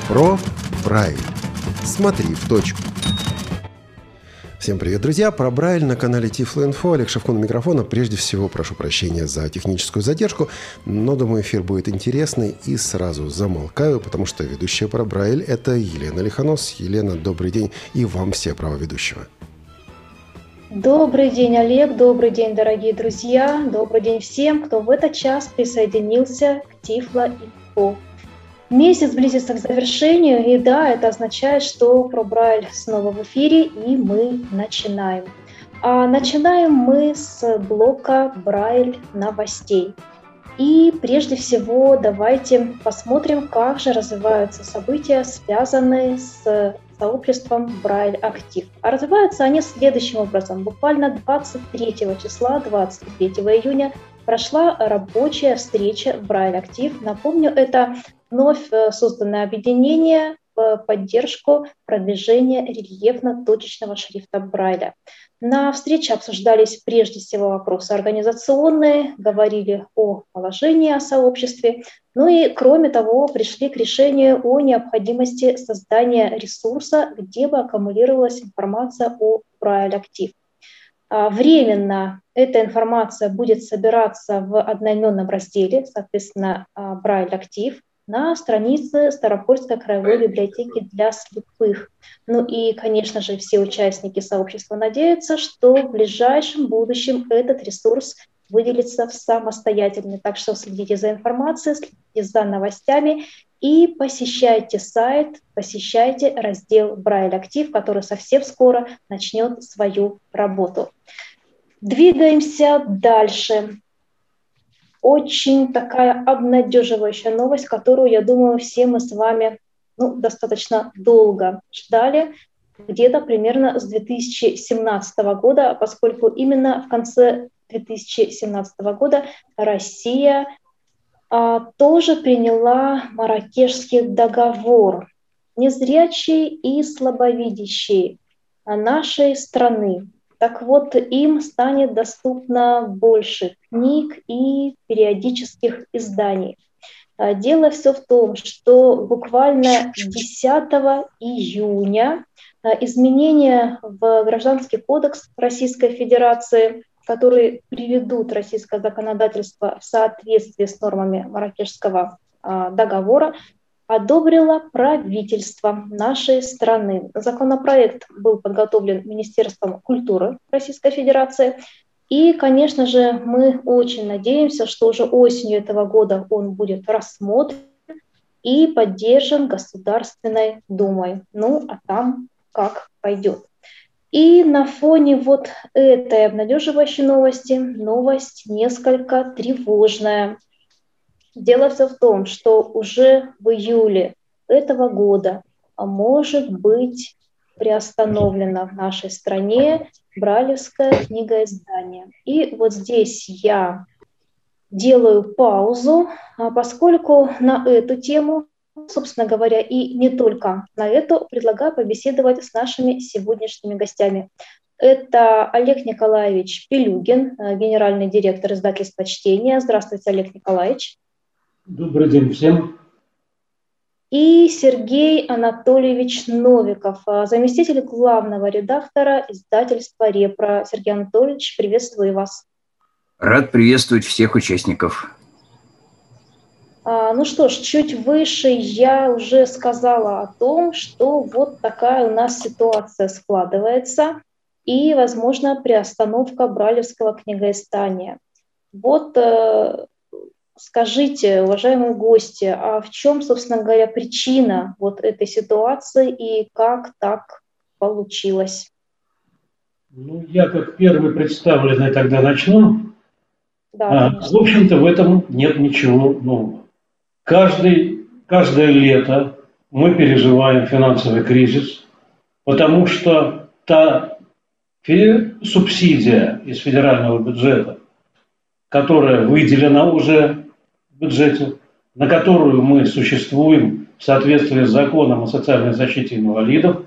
Про Брайль. Смотри в точку. Всем привет, друзья! Про Брайль на канале Тифло.Инфо. Олег Шевкун у микрофона. Прежде всего, прошу прощения за техническую задержку, но, думаю, эфир будет интересный. И сразу замолкаю, потому что ведущая про Брайль – это Елена Лихонос. Елена, добрый день, и вам все права ведущего. Добрый день, Олег, добрый день, дорогие друзья, добрый день всем, кто в этот час присоединился к Тифло.Инфо. Месяц близится к завершению, и да, это означает, что про Брайль снова в эфире, и мы начинаем. А начинаем мы с блока Брайль новостей. И прежде всего давайте посмотрим, как же развиваются события, связанные с сообществом Брайль Актив. А развиваются они следующим образом. Буквально 23 числа, 23 июня, прошла рабочая встреча Брайль Актив. Напомню, это вновь созданное объединение в поддержку продвижения рельефно-точечного шрифта Брайля. На встрече обсуждались прежде всего вопросы организационные, говорили о положении о сообществе, ну и кроме того пришли к решению о необходимости создания ресурса, где бы аккумулировалась информация о Брайль Актив. Временно эта информация будет собираться в одноименном разделе, соответственно, Брайль Актив, на странице Ставропольской краевой библиотеки для слепых. Ну и, конечно же, все участники сообщества надеются, что в ближайшем будущем этот ресурс выделится в самостоятельный. Так что следите за информацией, следите за новостями и посещайте сайт, посещайте раздел Брайль Актив, который совсем скоро начнет свою работу. Двигаемся дальше. Очень такая обнадеживающая новость, которую, я думаю, все мы с вами достаточно долго ждали, где-то примерно с 2017 года, поскольку именно в конце 2017 года Россия тоже приняла Марракешский договор. Незрячие и слабовидящие нашей страны. Так вот, им станет доступно больше книг и периодических изданий. Дело все в том, что буквально 10 июня изменения в Гражданский кодекс Российской Федерации, которые приведут российское законодательство в соответствие с нормами Марракешского договора, одобрило правительство нашей страны. Законопроект был подготовлен Министерством культуры Российской Федерации. И, конечно же, мы очень надеемся, что уже осенью этого года он будет рассмотрен и поддержан Государственной Думой. Ну, а там как пойдет. И на фоне вот этой обнадеживающей новости, новость несколько тревожная. Дело все в том, что уже в июле этого года может быть приостановлено в нашей стране брайлевское книгоиздание. И вот здесь я делаю паузу, поскольку на эту тему, собственно говоря, и не только на эту, предлагаю побеседовать с нашими сегодняшними гостями. Это Олег Николаевич Пелюгин, генеральный директор издательства «Чтение». Здравствуйте, Олег Николаевич. Добрый день всем. И Сергей Анатольевич Новиков, заместитель главного редактора издательства «Репро». Сергей Анатольевич, приветствую вас. Рад приветствовать всех участников. Ну что ж, чуть выше я уже сказала о том, что вот такая у нас ситуация складывается и, возможно, приостановка брайлевского книгоиздания. Вот скажите, уважаемые гости, а в чем, собственно говоря, причина вот этой ситуации и как так получилось? Я как первый представленный тогда начну. Да, в общем-то, в этом нет ничего нового. Каждое лето мы переживаем финансовый кризис, потому что та субсидия из федерального бюджета, которая выделена уже в бюджете, на которую мы существуем в соответствии с законом о социальной защите инвалидов,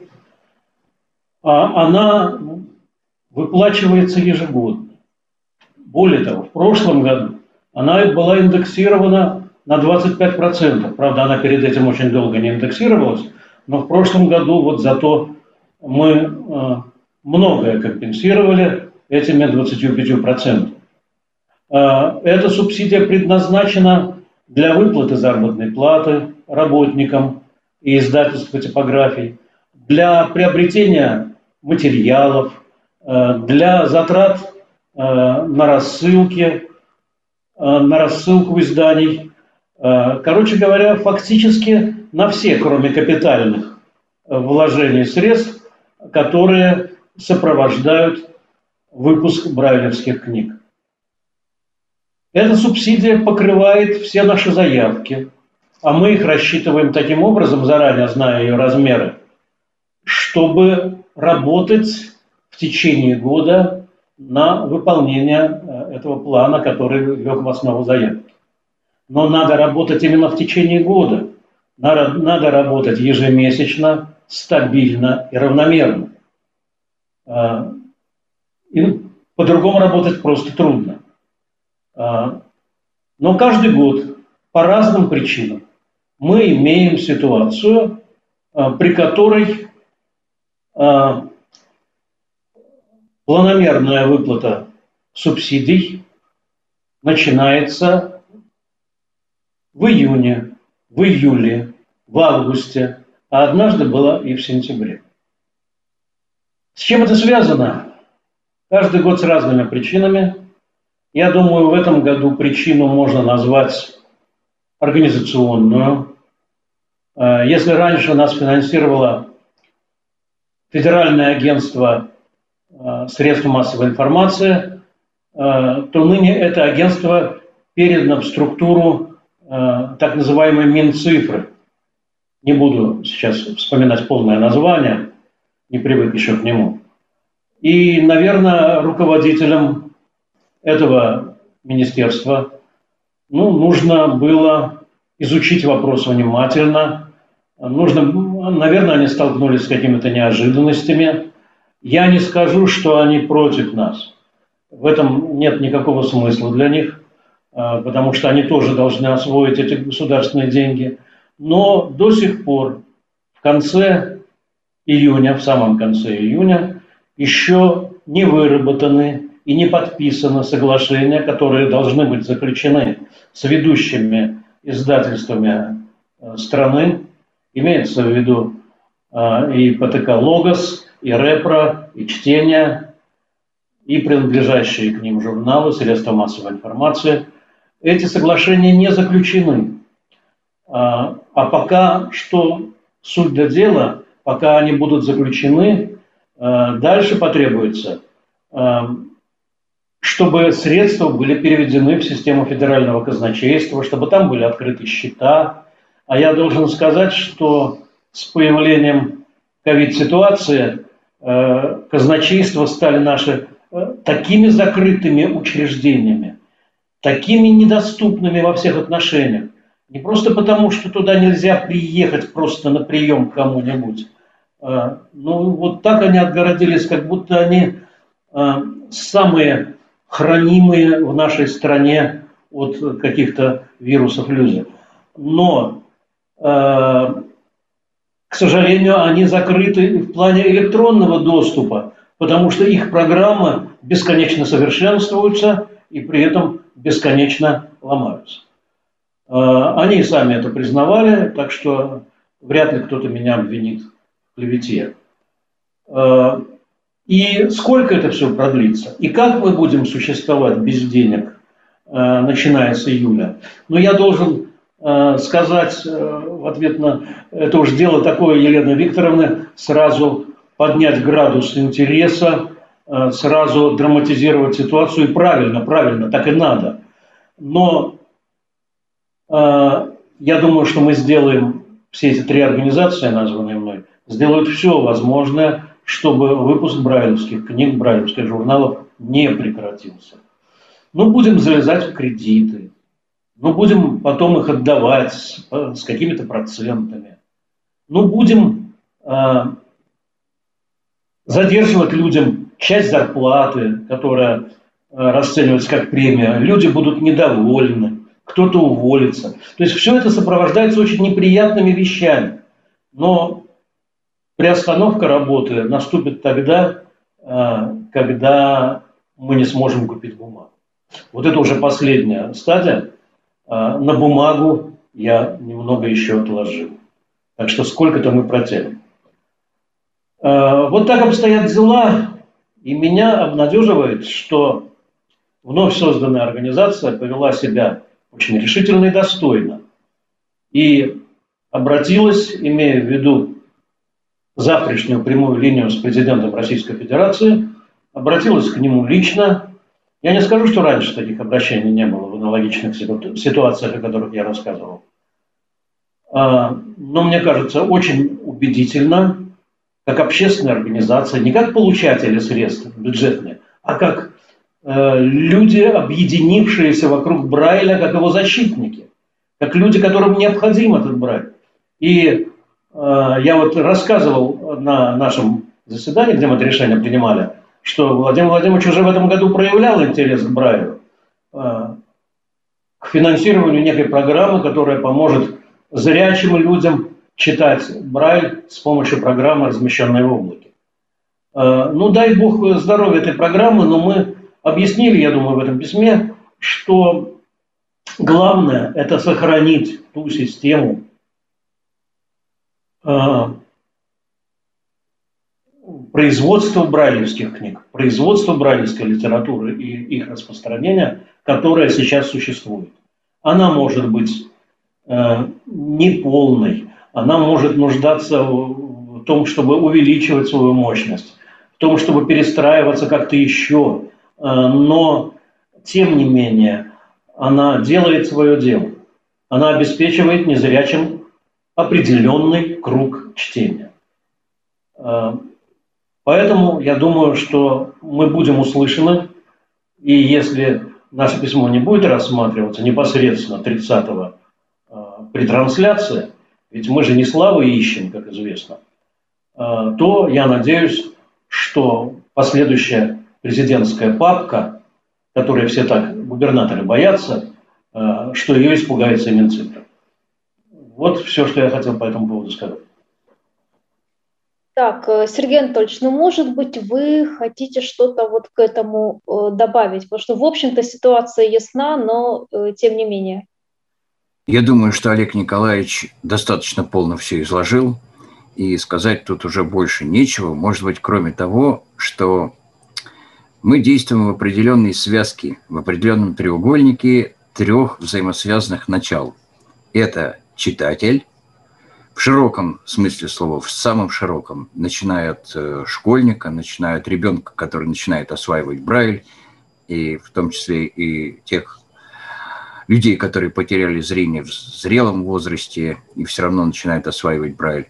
она выплачивается ежегодно. Более того, в прошлом году она была индексирована на 25%. Правда, она перед этим очень долго не индексировалась, но в прошлом году вот зато мы многое компенсировали этими 25%. Эта субсидия предназначена для выплаты заработной платы работникам и издательств и типографий, для приобретения материалов, для затрат на рассылку изданий. Короче говоря, фактически на все, кроме капитальных вложений средств, которые сопровождают выпуск брайлевских книг. Эта субсидия покрывает все наши заявки, а мы их рассчитываем таким образом, заранее зная ее размеры, чтобы работать в течение года на выполнение этого плана, который лег в основу заявки. Но надо работать именно в течение года. Надо работать ежемесячно, стабильно и равномерно. И по-другому работать просто трудно. Но каждый год по разным причинам мы имеем ситуацию, при которой планомерная выплата субсидий начинается в июне, в июле, в августе, а однажды была и в сентябре. С чем это связано? Каждый год с разными причинами. Я думаю, в этом году причину можно назвать организационную. Если раньше нас финансировало Федеральное агентство средств массовой информации, то ныне это агентство передано в структуру так называемой Минцифры. Не буду сейчас вспоминать полное название, не привык еще к нему. И, наверное, руководителям этого министерства нужно было изучить вопрос внимательно. Наверное, они столкнулись с какими-то неожиданностями. Я не скажу, что они против нас. В этом нет никакого смысла для них, потому что они тоже должны освоить эти государственные деньги. Но до сих пор, в конце июня, в самом конце июня, еще не выработаны и не подписаны соглашения, которые должны быть заключены с ведущими издательствами страны. Имеется в виду и ПТК «Логос», и «Репро», и «Чтение», и принадлежащие к ним журналы, средства массовой информации. Эти соглашения не заключены. А пока что суть до дела, пока они будут заключены, дальше потребуется, чтобы средства были переведены в систему федерального казначейства, чтобы там были открыты счета. А я должен сказать, что с появлением ковид-ситуации казначейства стали наши такими закрытыми учреждениями, такими недоступными во всех отношениях. Не просто потому, что туда нельзя приехать просто на прием к кому-нибудь. Вот так они отгородились, как будто они самые хранимые в нашей стране от каких-то вирусов люди. Но, к сожалению, они закрыты в плане электронного доступа, потому что их программы бесконечно совершенствуются и при этом бесконечно ломаются. Они сами это признавали, так что вряд ли кто-то меня обвинит в клевете. И сколько это все продлится? И как мы будем существовать без денег, начиная с июля? Но я должен сказать в ответ на это уж дело такое Елены Викторовны, сразу поднять градус интереса, сразу драматизировать ситуацию. И правильно, так и надо. Но я думаю, что мы сделаем, все эти три организации, названные мной, сделают все возможное, чтобы выпуск брайлевских книг, брайлевских журналов не прекратился. Будем залезать в кредиты, будем потом их отдавать с какими-то процентами. Будем задерживать людям часть зарплаты, которая расценивается как премия. Люди будут недовольны. кто-то уволится. То есть все это сопровождается очень неприятными вещами. Но приостановка работы наступит тогда, когда мы не сможем купить бумагу. Вот это уже последняя стадия. На бумагу я немного еще отложил. Так что сколько-то мы протянем. Вот так обстоят дела. И меня обнадеживает, что вновь созданная организация повела себя очень решительно и достойно. И обратилась, имея в виду завтрашнюю прямую линию с президентом Российской Федерации, обратилась к нему лично. Я не скажу, что раньше таких обращений не было в аналогичных ситуациях, о которых я рассказывал. Но мне кажется, очень убедительно, как общественная организация, не как получатели средств бюджетные, а как люди, объединившиеся вокруг Брайля, как его защитники, как люди, которым необходим этот Брайль. И я вот рассказывал на нашем заседании, где мы это решение принимали, что Владимир Владимирович уже в этом году проявлял интерес к Брайлю, к финансированию некой программы, которая поможет зрячим людям читать Брайль с помощью программы, размещенной в облаке. Ну, дай бог здоровья этой программы, но мы объяснили, я думаю, в этом письме, что главное – это сохранить ту систему производства брайлевских книг, производства брайлевской литературы и их распространения, которая сейчас существует. Она может быть неполной, она может нуждаться в том, чтобы увеличивать свою мощность, в том, чтобы перестраиваться как-то еще, но тем не менее она делает свое дело. Она обеспечивает незрячим определенный круг чтения. Поэтому я думаю, что мы будем услышаны, и если наше письмо не будет рассматриваться непосредственно 30-го при трансляции, ведь мы же не славы ищем, как известно, то я надеюсь, что последующая президентская папка, которой все так губернаторы боятся, что ее испугается Минцифры. Вот все, что я хотел по этому поводу сказать. Так, Сергей Анатольевич, ну, может быть, вы хотите что-то вот к этому добавить? Потому что, в общем-то, ситуация ясна, но тем не менее. Я думаю, что Олег Николаевич достаточно полно все изложил, и сказать тут уже больше нечего. Может быть, кроме того, что мы действуем в определенной связке, в определенном треугольнике трех взаимосвязанных начал. Это читатель, в широком смысле слова, в самом широком, начиная от школьника, начиная от ребенка, который начинает осваивать Брайль, и в том числе и тех людей, которые потеряли зрение в зрелом возрасте и все равно начинают осваивать Брайль.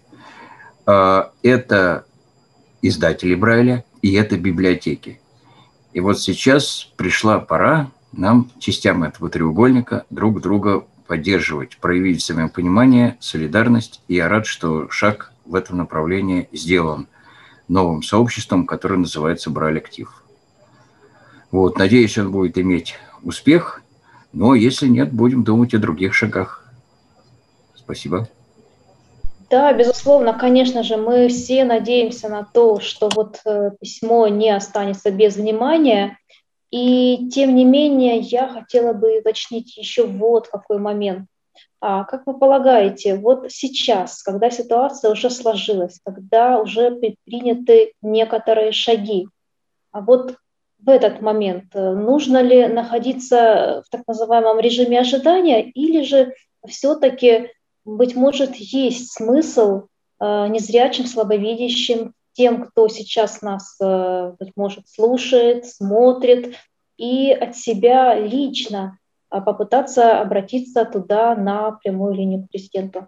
Это издатели Брайля и это библиотеки. И вот сейчас пришла пора нам, частям этого треугольника, друг друга поддерживать, проявить взаимопонимание, солидарность. И я рад, что шаг в этом направлении сделан новым сообществом, которое называется Брайль-актив. Вот, надеюсь, он будет иметь успех, но если нет, будем думать о других шагах. Спасибо. Да, безусловно, конечно же, мы все надеемся на то, что вот письмо не останется без внимания. И тем не менее, я хотела бы уточнить еще вот какой момент. Как вы полагаете, вот сейчас, когда ситуация уже сложилась, когда уже предприняты некоторые шаги, а вот в этот момент нужно ли находиться в так называемом режиме ожидания, или же все-таки, быть может, есть смысл незрячим, слабовидящим, тем, кто сейчас нас, быть может, слушает, смотрит, и от себя лично попытаться обратиться туда на прямую линию к президенту?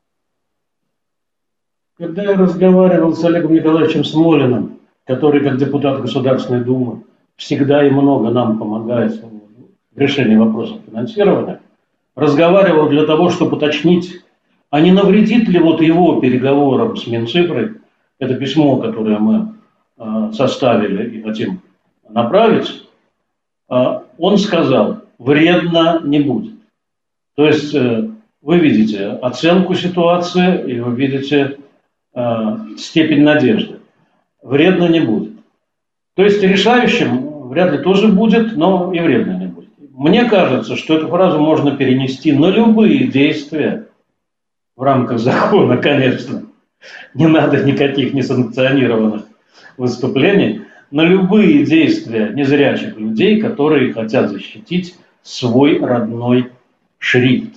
Когда я разговаривал с Олегом Николаевичем Смолиным, который, как депутат Государственной Думы, всегда и много нам помогает в решении вопросов финансирования, разговаривал для того, чтобы уточнить, а не навредит ли вот его переговорам с Минцифрой это письмо, которое мы составили и хотим направить. Он сказал, вредно не будет. То есть вы видите оценку ситуации и вы видите степень надежды. Вредно не будет. То есть решающим вряд ли тоже будет, но и вредно не будет. Мне кажется, что эту фразу можно перенести на любые действия в рамках закона, конечно. Не надо никаких несанкционированных выступлений. На любые действия незрячих людей, которые хотят защитить свой родной шрифт.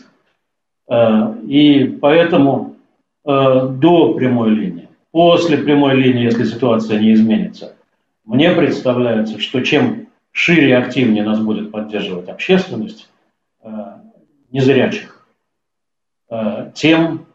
И поэтому до прямой линии, после прямой линии, если ситуация не изменится, мне представляется, что чем шире и активнее нас будет поддерживать общественность незрячих, тем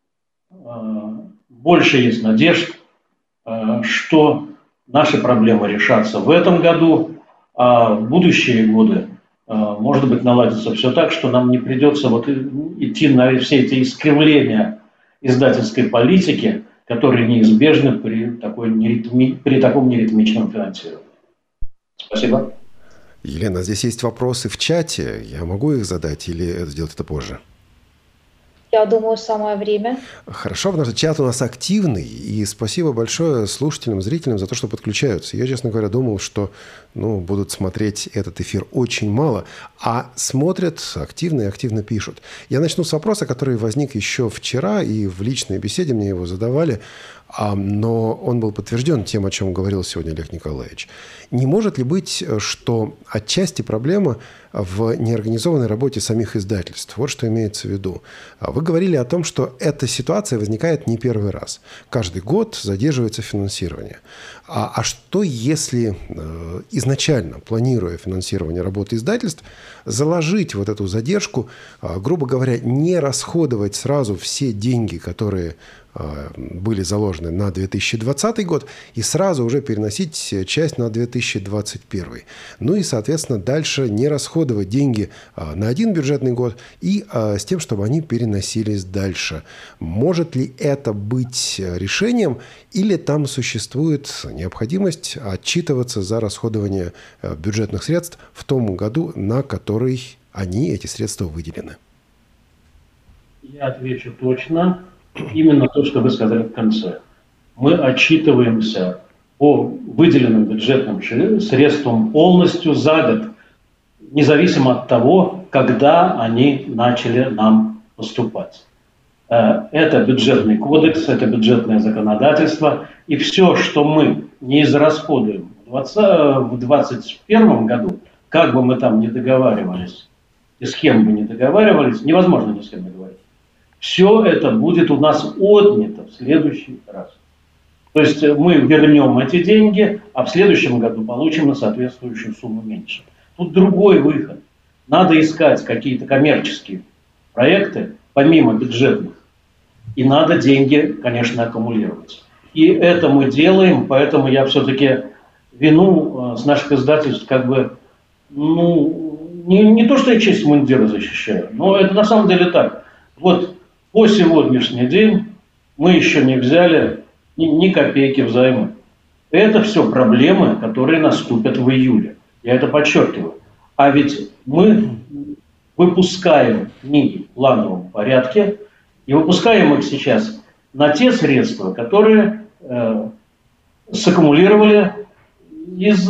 больше есть надежд, что наши проблемы решатся в этом году, а в будущие годы, может быть, наладится все так, что нам не придется вот идти на все эти искривления издательской политики, которые неизбежны при таком неритмичном финансировании. Спасибо. Елена, здесь есть вопросы в чате. Я могу их задать или сделать это позже? Я думаю, самое время. Хорошо, потому что чат у нас активный, и спасибо большое слушателям, зрителям за то, что подключаются. Я, честно говоря, думал, что будут смотреть этот эфир очень мало, а смотрят активно и активно пишут. Я начну с вопроса, который возник еще вчера, и в личной беседе мне его задавали, но он был подтвержден тем, о чем говорил сегодня Олег Николаевич. Не может ли быть, что отчасти проблема в неорганизованной работе самих издательств? Вот что имеется в виду. Вы говорили о том, что эта ситуация возникает не первый раз. Каждый год задерживается финансирование. А что если изначально, планируя финансирование работы издательств, заложить вот эту задержку, грубо говоря, не расходовать сразу все деньги, которые были заложены на 2020 год, и сразу уже переносить часть на 2021. Ну и, соответственно, дальше не расходовать деньги на один бюджетный год и с тем, чтобы они переносились дальше. Может ли это быть решением, или там существует необходимость отчитываться за расходование бюджетных средств в том году, на который эти средства выделены? Я отвечу точно. Именно то, что вы сказали в конце. Мы отчитываемся по выделенным бюджетным средствам полностью за год, независимо от того, когда они начали нам поступать. Это бюджетный кодекс, это бюджетное законодательство, и все, что мы не израсходуем в 2021 году, как бы мы там ни договаривались, и с кем бы ни договаривались, невозможно ни с кем договориться. Все это будет у нас отнято в следующий раз. То есть мы вернем эти деньги, а в следующем году получим на соответствующую сумму меньше. Тут другой выход. Надо искать какие-то коммерческие проекты, помимо бюджетных. И надо деньги, конечно, аккумулировать. И это мы делаем, поэтому я все-таки вину с наших издательств не то, что я честь мундира защищаю, но это на самом деле так. Вот по сегодняшний день мы еще не взяли ни копейки взаймы. Это все проблемы, которые наступят в июле. Я это подчеркиваю. А ведь мы выпускаем книги в плановом порядке и выпускаем их сейчас на те средства, которые саккумулировали из,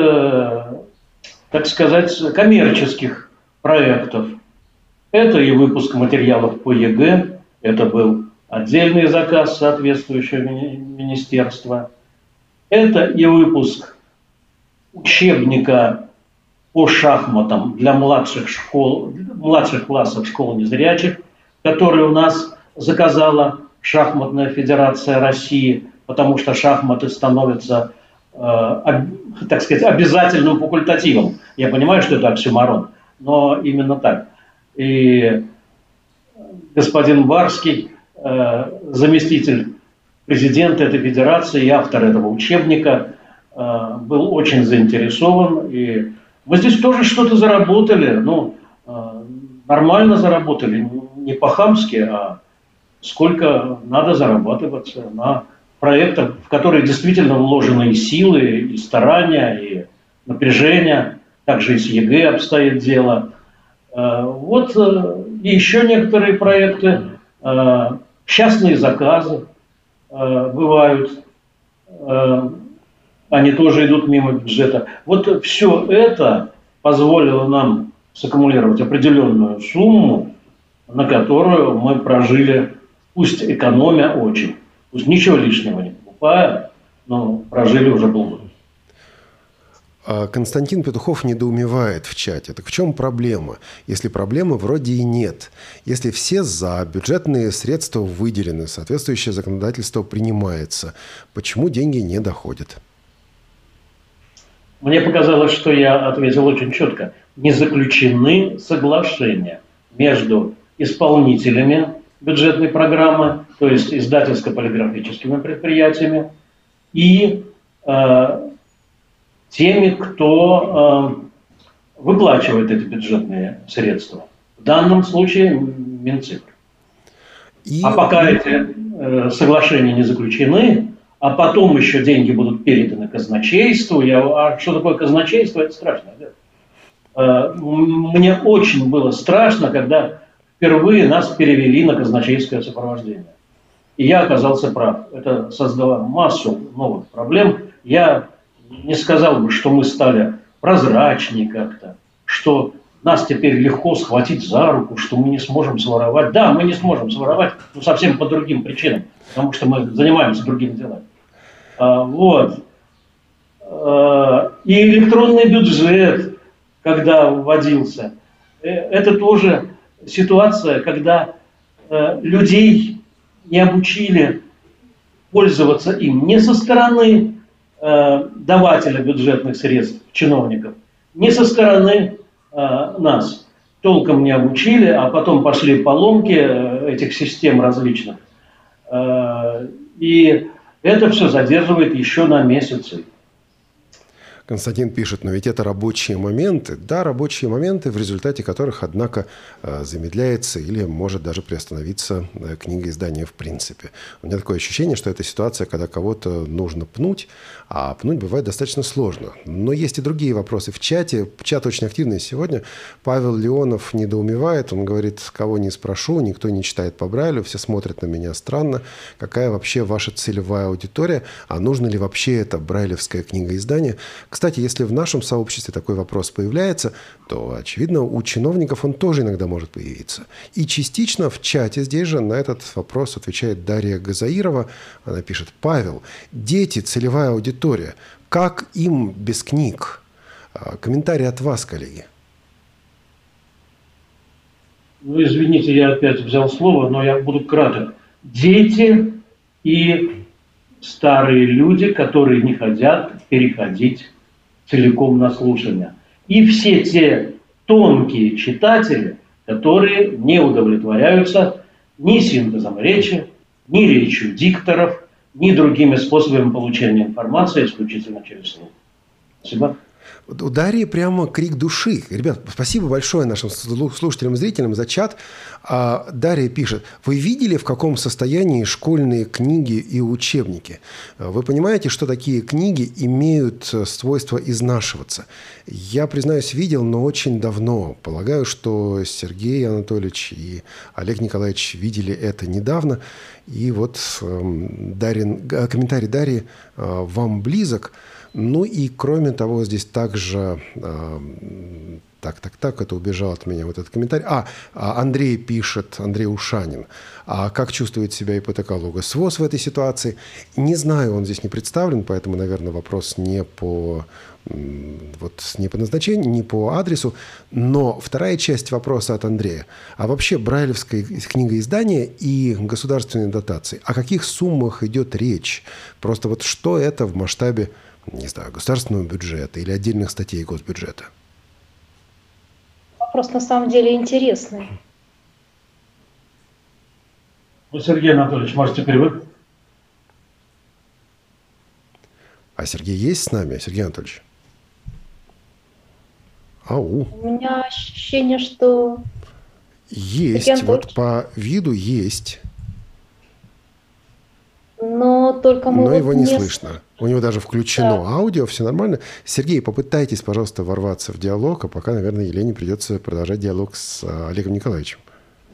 так сказать, коммерческих проектов. Это и выпуск материалов по ЕГЭ, это был отдельный заказ соответствующего министерства. Это и выпуск учебника по шахматам для младших классов школ незрячих, который у нас заказала Шахматная федерация России, потому что шахматы становятся, так сказать, обязательным факультативом. Я понимаю, что это оксюморон, но именно так. И господин Барский, заместитель президента этой федерации и автор этого учебника, был очень заинтересован. И мы здесь тоже что-то заработали, нормально заработали, не по-хамски, а сколько надо зарабатывать на проектах, в которые действительно вложены и силы, и старания, и напряжение. Также и с ЕГЭ обстоит дело. Вот И еще некоторые проекты, частные заказы бывают, они тоже идут мимо бюджета. Вот все это позволило нам саккумулировать определенную сумму, на которую мы прожили, пусть экономя очень, пусть ничего лишнего не покупая, но прожили уже полгода. Константин Петухов недоумевает в чате. Так в чем проблема? Если проблемы вроде и нет. Если все за, бюджетные средства выделены, соответствующее законодательство принимается, почему деньги не доходят? Мне показалось, что я ответил очень четко. Не заключены соглашения между исполнителями бюджетной программы, то есть издательско-полиграфическими предприятиями, и теми, кто выплачивает эти бюджетные средства. В данном случае Минцифры. А пока эти соглашения не заключены, а потом еще деньги будут переданы казначейству. А что такое казначейство? Это страшно. Да? Мне очень было страшно, когда впервые нас перевели на казначейское сопровождение. И я оказался прав. Это создало массу новых проблем. Я не сказал бы, что мы стали прозрачнее как-то, что нас теперь легко схватить за руку, что мы не сможем своровать. Да, мы не сможем своровать, но совсем по другим причинам, потому что мы занимаемся другими делами. И электронный бюджет, когда вводился, это тоже ситуация, когда людей не обучили пользоваться им не со стороны давателя бюджетных средств, чиновников, не со стороны нас. Толком не обучили, а потом пошли поломки этих систем различных. И это все задерживает еще на месяцы. Константин пишет, но ведь это рабочие моменты. Да, рабочие моменты, в результате которых, однако, замедляется или может даже приостановиться книгоиздание в принципе. У меня такое ощущение, что это ситуация, когда кого-то нужно пнуть, а пнуть бывает достаточно сложно. Но есть и другие вопросы в чате. Чат очень активный сегодня. Павел Леонов недоумевает. Он говорит, кого не спрошу, никто не читает по Брайлю, все смотрят на меня странно. Какая вообще ваша целевая аудитория? А нужно ли вообще это брайлевское книгоиздание? Кстати, если в нашем сообществе такой вопрос появляется, то, очевидно, у чиновников он тоже иногда может появиться. И частично в чате здесь же на этот вопрос отвечает Дарья Газаирова. Она пишет, Павел, дети, целевая аудитория, как им без книг? Комментарий от вас, коллеги. Ну, извините, я опять взял слово, но я буду краток. Дети и старые люди, которые не хотят переходить целиком на слушание. И все те тонкие читатели, которые не удовлетворяются ни синтезом речи, ни речью дикторов, ни другими способами получения информации, исключительно через слух. Спасибо. У Дарьи прямо крик души. Ребят, спасибо большое нашим слушателям и зрителям за чат. Дарья пишет, вы видели, в каком состоянии школьные книги и учебники? Вы понимаете, что такие книги имеют свойство изнашиваться? Я, признаюсь, видел, но очень давно. Полагаю, что Сергей Анатольевич и Олег Николаевич видели это недавно. И вот комментарий Дарьи вам близок. Ну и кроме того, здесь также... Так, это убежал от меня вот этот комментарий. Андрей пишет, Андрей Ушанин. А как чувствует себя ипотеколога СВОС в этой ситуации? Не знаю, он здесь не представлен, поэтому, наверное, вопрос не по назначению, не по адресу. Но вторая часть вопроса от Андрея. А вообще брайлевское книгоиздание и государственные дотации, о каких суммах идет речь? Просто вот что это в масштабе, не знаю, государственного бюджета или отдельных статей госбюджета? Вопрос на самом деле интересный. Ну, Сергей Анатольевич, может, теперь вы? А Сергей есть с нами? Сергей Анатольевич? Ау. У меня ощущение, что... Есть, вот по виду есть. Но только мы... Но его не слышно. У него даже включено аудио, все нормально. Сергей, попытайтесь, пожалуйста, ворваться в диалог, а пока, наверное, Елене придется продолжать диалог с Олегом Николаевичем.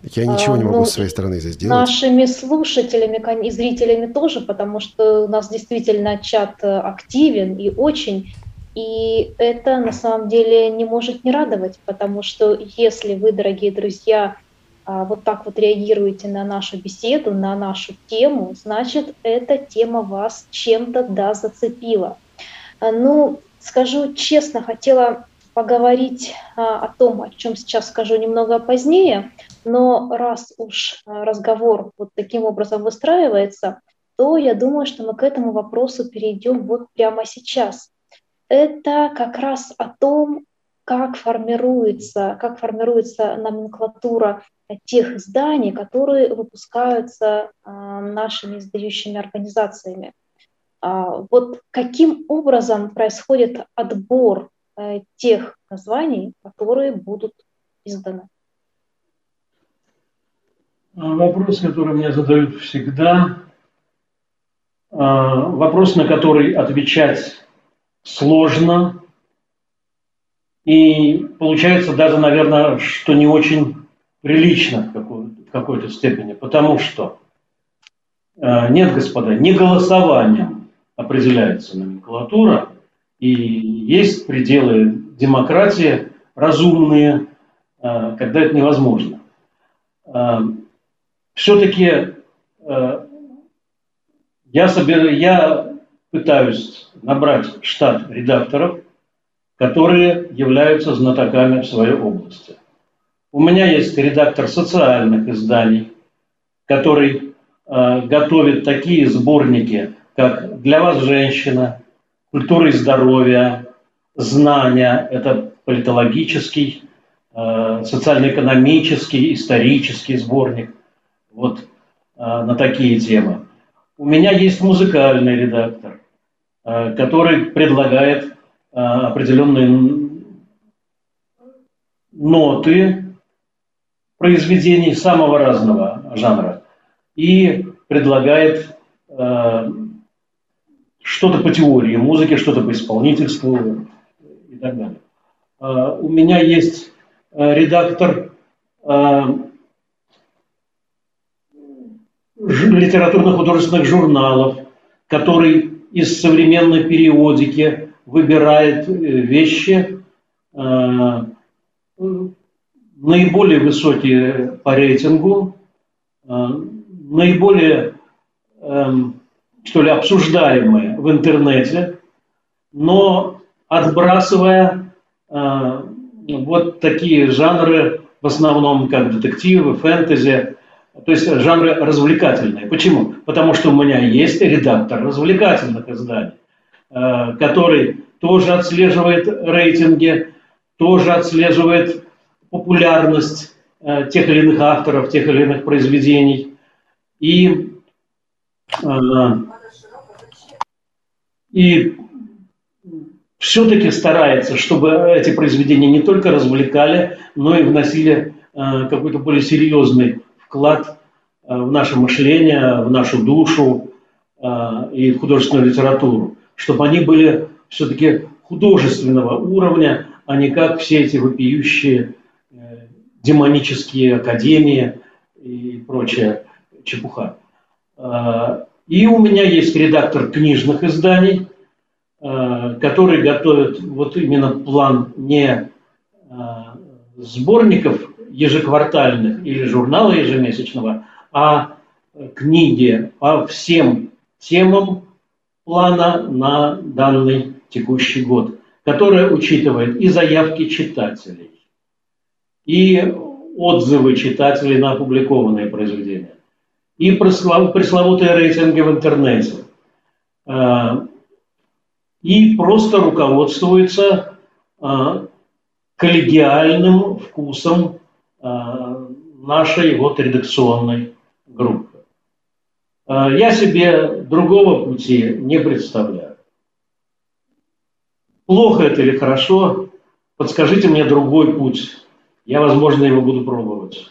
Я ничего не могу с своей стороны здесь сделать. Нашими слушателями и зрителями тоже, потому что у нас действительно чат активен и очень. И это на самом деле не может не радовать, потому что если вы, дорогие друзья, вот так вот реагируете на нашу беседу, на нашу тему, значит, эта тема вас чем-то зацепила. Ну, скажу честно, хотела поговорить о том, о чем сейчас скажу немного позднее, но раз уж разговор вот таким образом выстраивается, то я думаю, что мы к этому вопросу перейдем вот прямо сейчас. Это как раз о том, как формируется номенклатура тех изданий, которые выпускаются нашими издающими организациями. Вот каким образом происходит отбор тех названий, которые будут изданы? Вопрос, который мне задают всегда, вопрос, на который отвечать сложно, и получается даже, наверное, что не очень прилично в какой-то степени, потому что нет, господа, не голосованием определяется номенклатура, и есть пределы демократии разумные, когда это невозможно. Все-таки я пытаюсь набрать штат редакторов, которые являются знатоками в своей области. У меня есть редактор социальных изданий, который готовит такие сборники, как «Для вас, женщина», «Культура и здоровье», «Знания» – это политологический, социально-экономический, исторический сборник, вот на такие темы. У меня есть музыкальный редактор, который предлагает определенные ноты произведений самого разного жанра и предлагает что-то по теории музыки, что-то по исполнительству и так далее. У меня есть редактор литературно-художественных журналов, который из современной периодики выбирает вещи наиболее высокие по рейтингу, наиболее, что ли, обсуждаемые в интернете, но отбрасывая вот такие жанры, в основном как детективы, фэнтези, то есть жанры развлекательные. Почему? Потому что у меня есть редактор развлекательных изданий, который тоже отслеживает рейтинги, тоже отслеживает популярность тех или иных авторов, тех или иных произведений. И все-таки старается, чтобы эти произведения не только развлекали, но и вносили какой-то более серьезный вклад в наше мышление, в нашу душу и в художественную литературу, чтобы они были все-таки художественного уровня, а не как все эти вопиющие демонические академии и прочая чепуха. И у меня есть редактор книжных изданий, который готовит вот именно план не сборников ежеквартальных или журнала ежемесячного, а книги по всем темам плана на данный текущий год, которая учитывает и заявки читателей, и отзывы читателей на опубликованные произведения, и пресловутые рейтинги в интернете, и просто руководствуется коллегиальным вкусом нашей вот редакционной группы. Я себе другого пути не представляю. Плохо это или хорошо? Подскажите мне другой путь. Я, возможно, его буду пробовать.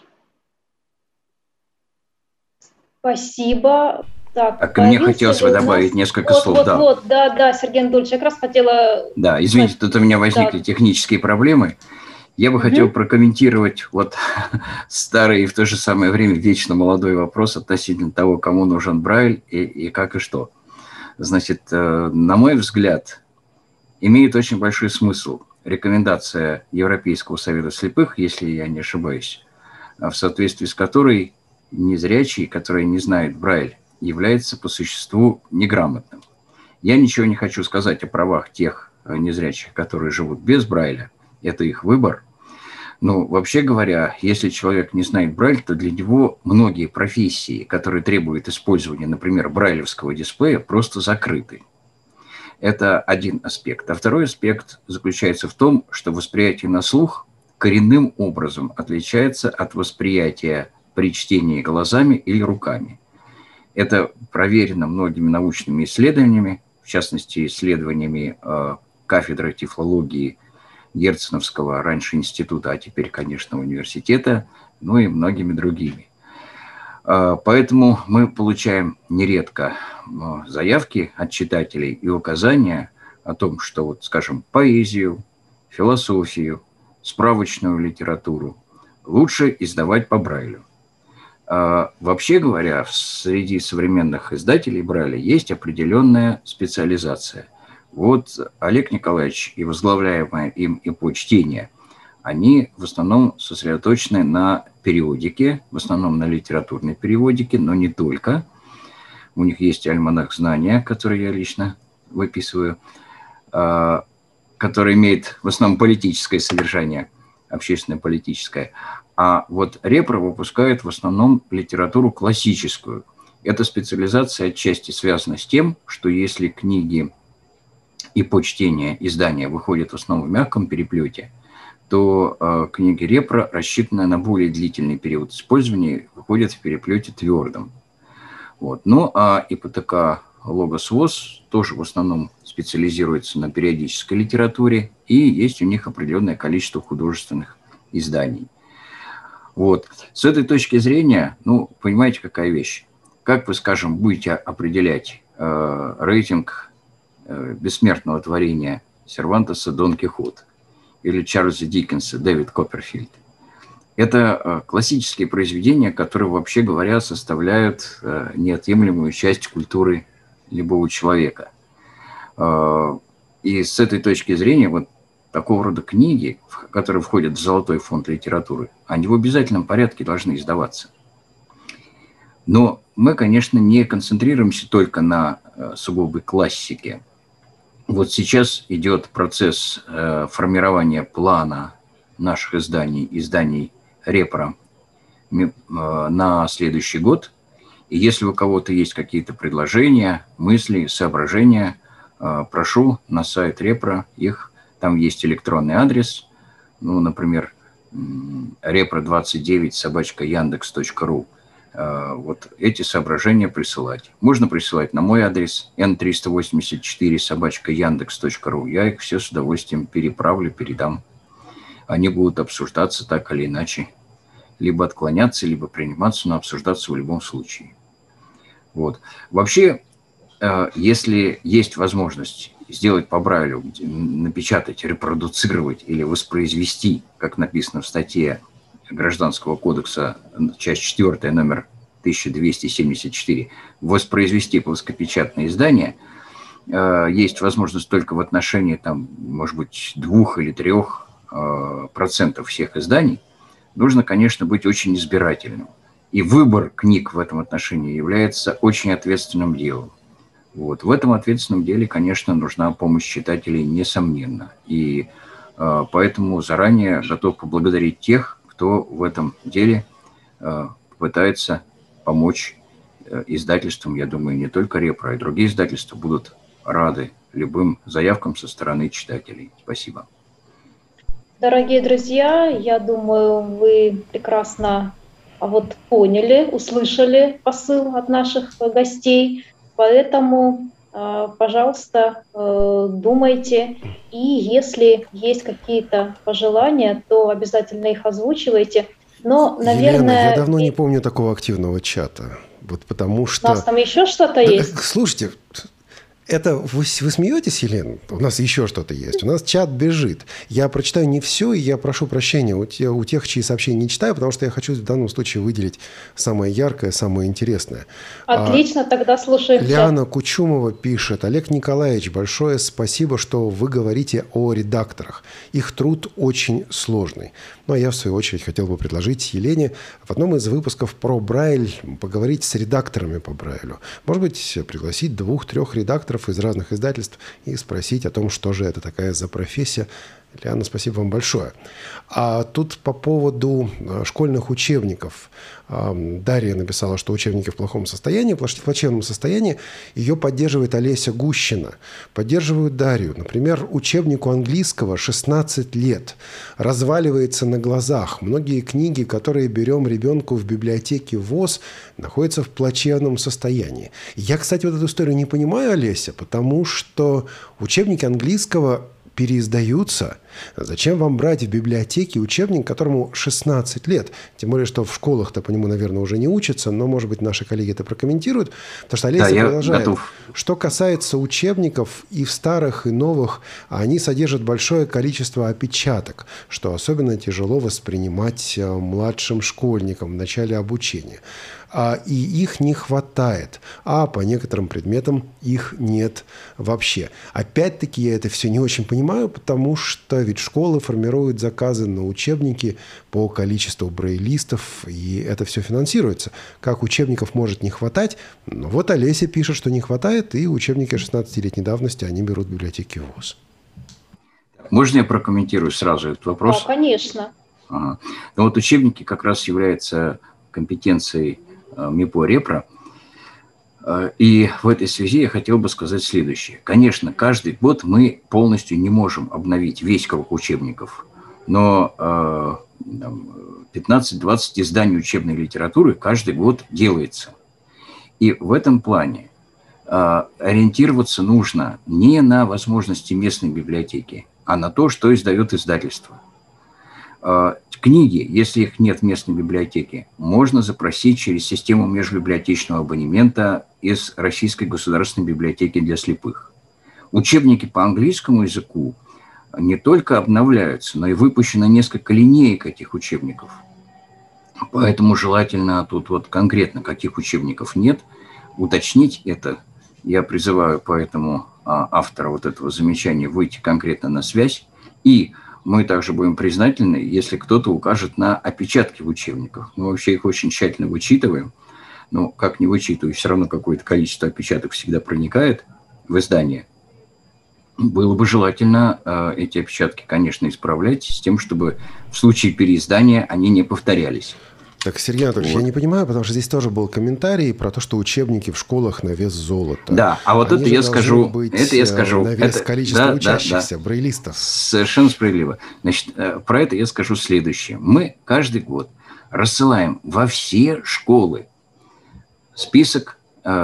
Спасибо. Так, мне хотелось бы добавить несколько слов. Да, Сергей Анатольевич, я как раз хотела... Да, извините, тут у меня возникли технические проблемы. Я бы хотел прокомментировать вот старый и в то же самое время вечно молодой вопрос относительно того, кому нужен Брайль и как и что. Значит, на мой взгляд, имеет очень большой смысл рекомендация Европейского совета слепых, если я не ошибаюсь, в соответствии с которой незрячий, который не знает Брайль, является по существу неграмотным. Я ничего не хочу сказать о правах тех незрячих, которые живут без Брайля. Это их выбор. Но вообще говоря, если человек не знает Брайль, то для него многие профессии, которые требуют использования, например, брайлевского дисплея, просто закрыты. Это один аспект. А второй аспект заключается в том, что восприятие на слух коренным образом отличается от восприятия при чтении глазами или руками. Это проверено многими научными исследованиями, в частности, исследованиями кафедры тифлологии Герценовского, раньше института, а теперь, конечно, университета, ну и многими другими. Поэтому мы получаем нередко заявки от читателей и указания о том, что, вот, скажем, поэзию, философию, справочную литературу лучше издавать по Брайлю. Вообще говоря, среди современных издателей Брайля есть определенная специализация. Вот Олег Николаевич и возглавляемое им ИПО чтение, они в основном сосредоточены на периодике, в основном на литературной периодике, но не только. У них есть альманах знания, который я лично выписываю, который имеет в основном политическое содержание, общественно-политическое. А вот Репро выпускает в основном литературу классическую. Эта специализация отчасти связана с тем, что если книги и по чтению издания выходят в основном в мягком переплете, то книги Репро, рассчитанные на более длительный период использования, выходят в переплете твердом. Вот. Ну а ИПТК Логос ВОС тоже в основном специализируется на периодической литературе, и есть у них определенное количество художественных изданий. Вот. С этой точки зрения, ну, понимаете, какая вещь. Как вы, скажем, будете определять рейтинг бессмертного творения Сервантеса «Дон Кихот» или Чарльза Диккенса «Дэвид Копперфильд»? Это классические произведения, которые, вообще говоря, составляют неотъемлемую часть культуры любого человека. И с этой точки зрения вот такого рода книги, которые входят в золотой фонд литературы, они в обязательном порядке должны издаваться. Но мы, конечно, не концентрируемся только на сугубой классике. Вот сейчас идет процесс формирования плана наших изданий Репро на следующий год. И если у кого-то есть какие-то предложения, мысли, соображения, прошу на сайт Репро их. Там есть электронный адрес, ну, например, repro29@yandex.ru. Вот эти соображения присылать. Можно присылать на мой адрес n384@yandex.ru. Я их все с удовольствием переправлю, передам. Они будут обсуждаться так или иначе. Либо отклоняться, либо приниматься, но обсуждаться в любом случае. Вот. Вообще, если есть возможность сделать по Брайлю, напечатать, репродуцировать или воспроизвести, как написано в статье Гражданского кодекса, часть 4, номер 1274, воспроизвести плоскопечатное издание, есть возможность только в отношении, там, может быть, 2 или 3% всех изданий, нужно, конечно, быть очень избирательным. И выбор книг в этом отношении является очень ответственным делом. Вот. В этом ответственном деле, конечно, нужна помощь читателей, несомненно. И поэтому заранее готов поблагодарить тех, кто в этом деле пытается помочь издательствам. Я думаю, не только Репро, а и другие издательства будут рады любым заявкам со стороны читателей. Спасибо. Дорогие друзья, я думаю, вы прекрасно поняли, услышали посыл от наших гостей. Поэтому, пожалуйста, думайте. И если есть какие-то пожелания, то обязательно их озвучивайте. Но, наверное... Елена, я давно не помню такого активного чата. Вот потому что... У нас там еще что-то есть? Слушайте, Это вы смеетесь, Елена? У нас еще что-то есть. У нас чат бежит. Я прочитаю не все, и я прошу прощения у тех, чьи сообщения не читаю, потому что я хочу в данном случае выделить самое яркое, самое интересное. Отлично, тогда слушаем. Лиана Кучумова пишет: Олег Николаевич, большое спасибо, что вы говорите о редакторах. Их труд очень сложный. Ну, а я, в свою очередь, хотел бы предложить Елене в одном из выпусков про Брайль поговорить с редакторами по Брайлю. Может быть, пригласить 2-3 редакторов из разных издательств и спросить о том, что же это такая за профессия. Лиана, спасибо вам большое. А тут по поводу школьных учебников. Дарья написала, что учебники в плохом состоянии, в плачевном состоянии. Ее поддерживает Олеся Гущина. Поддерживают Дарью. Например, учебнику английского 16 лет. Разваливается на глазах. Многие книги, которые берем ребенку в библиотеке ВОЗ, находятся в плачевном состоянии. Я, кстати, вот эту историю не понимаю, Олеся, потому что учебники английского переиздаются. Зачем вам брать в библиотеке учебник, которому 16 лет? Тем более, что в школах-то по нему, наверное, уже не учатся, но, может быть, наши коллеги это прокомментируют. Потому что Олеся продолжает. Готов. Что касается учебников и в старых, и новых, они содержат большое количество опечаток, что особенно тяжело воспринимать младшим школьникам в начале обучения. И их не хватает, а по некоторым предметам их нет вообще. Опять-таки я это все не очень понимаю, потому что ведь школы формируют заказы на учебники по количеству брайлистов, и это все финансируется. Как учебников может не хватать? Но вот Олеся пишет, что не хватает, и учебники 16-летней давности они берут в библиотеке ВУЗ. Можно я прокомментирую сразу этот вопрос? Да, конечно. Ну вот учебники как раз являются компетенцией МИПО-РЕПРО. И в этой связи я хотел бы сказать следующее. Конечно, каждый год мы полностью не можем обновить весь круг учебников, но 15-20 изданий учебной литературы каждый год делается. И в этом плане ориентироваться нужно не на возможности местной библиотеки, а на то, что издает издательство. Книги, если их нет в местной библиотеке, можно запросить через систему межбиблиотечного абонемента из Российской государственной библиотеки для слепых. Учебники по английскому языку не только обновляются, но и выпущено несколько линеек этих учебников. Поэтому желательно тут вот конкретно каких учебников нет, уточнить это. Я призываю поэтому автора вот этого замечания выйти конкретно на связь. И мы также будем признательны, если кто-то укажет на опечатки в учебниках. Мы вообще их очень тщательно вычитываем. Но как не вычитываю, все равно какое-то количество опечаток всегда проникает в издание. Было бы желательно эти опечатки, конечно, исправлять с тем, чтобы в случае переиздания они не повторялись. Так, Сергей Анатольевич, я не понимаю, потому что здесь тоже был комментарий про то, что учебники в школах на вес золота. Да, а вот это я скажу. На вес количества учащихся, брайлистов. Совершенно справедливо. Значит, про это я скажу следующее. Мы каждый год рассылаем во все школы список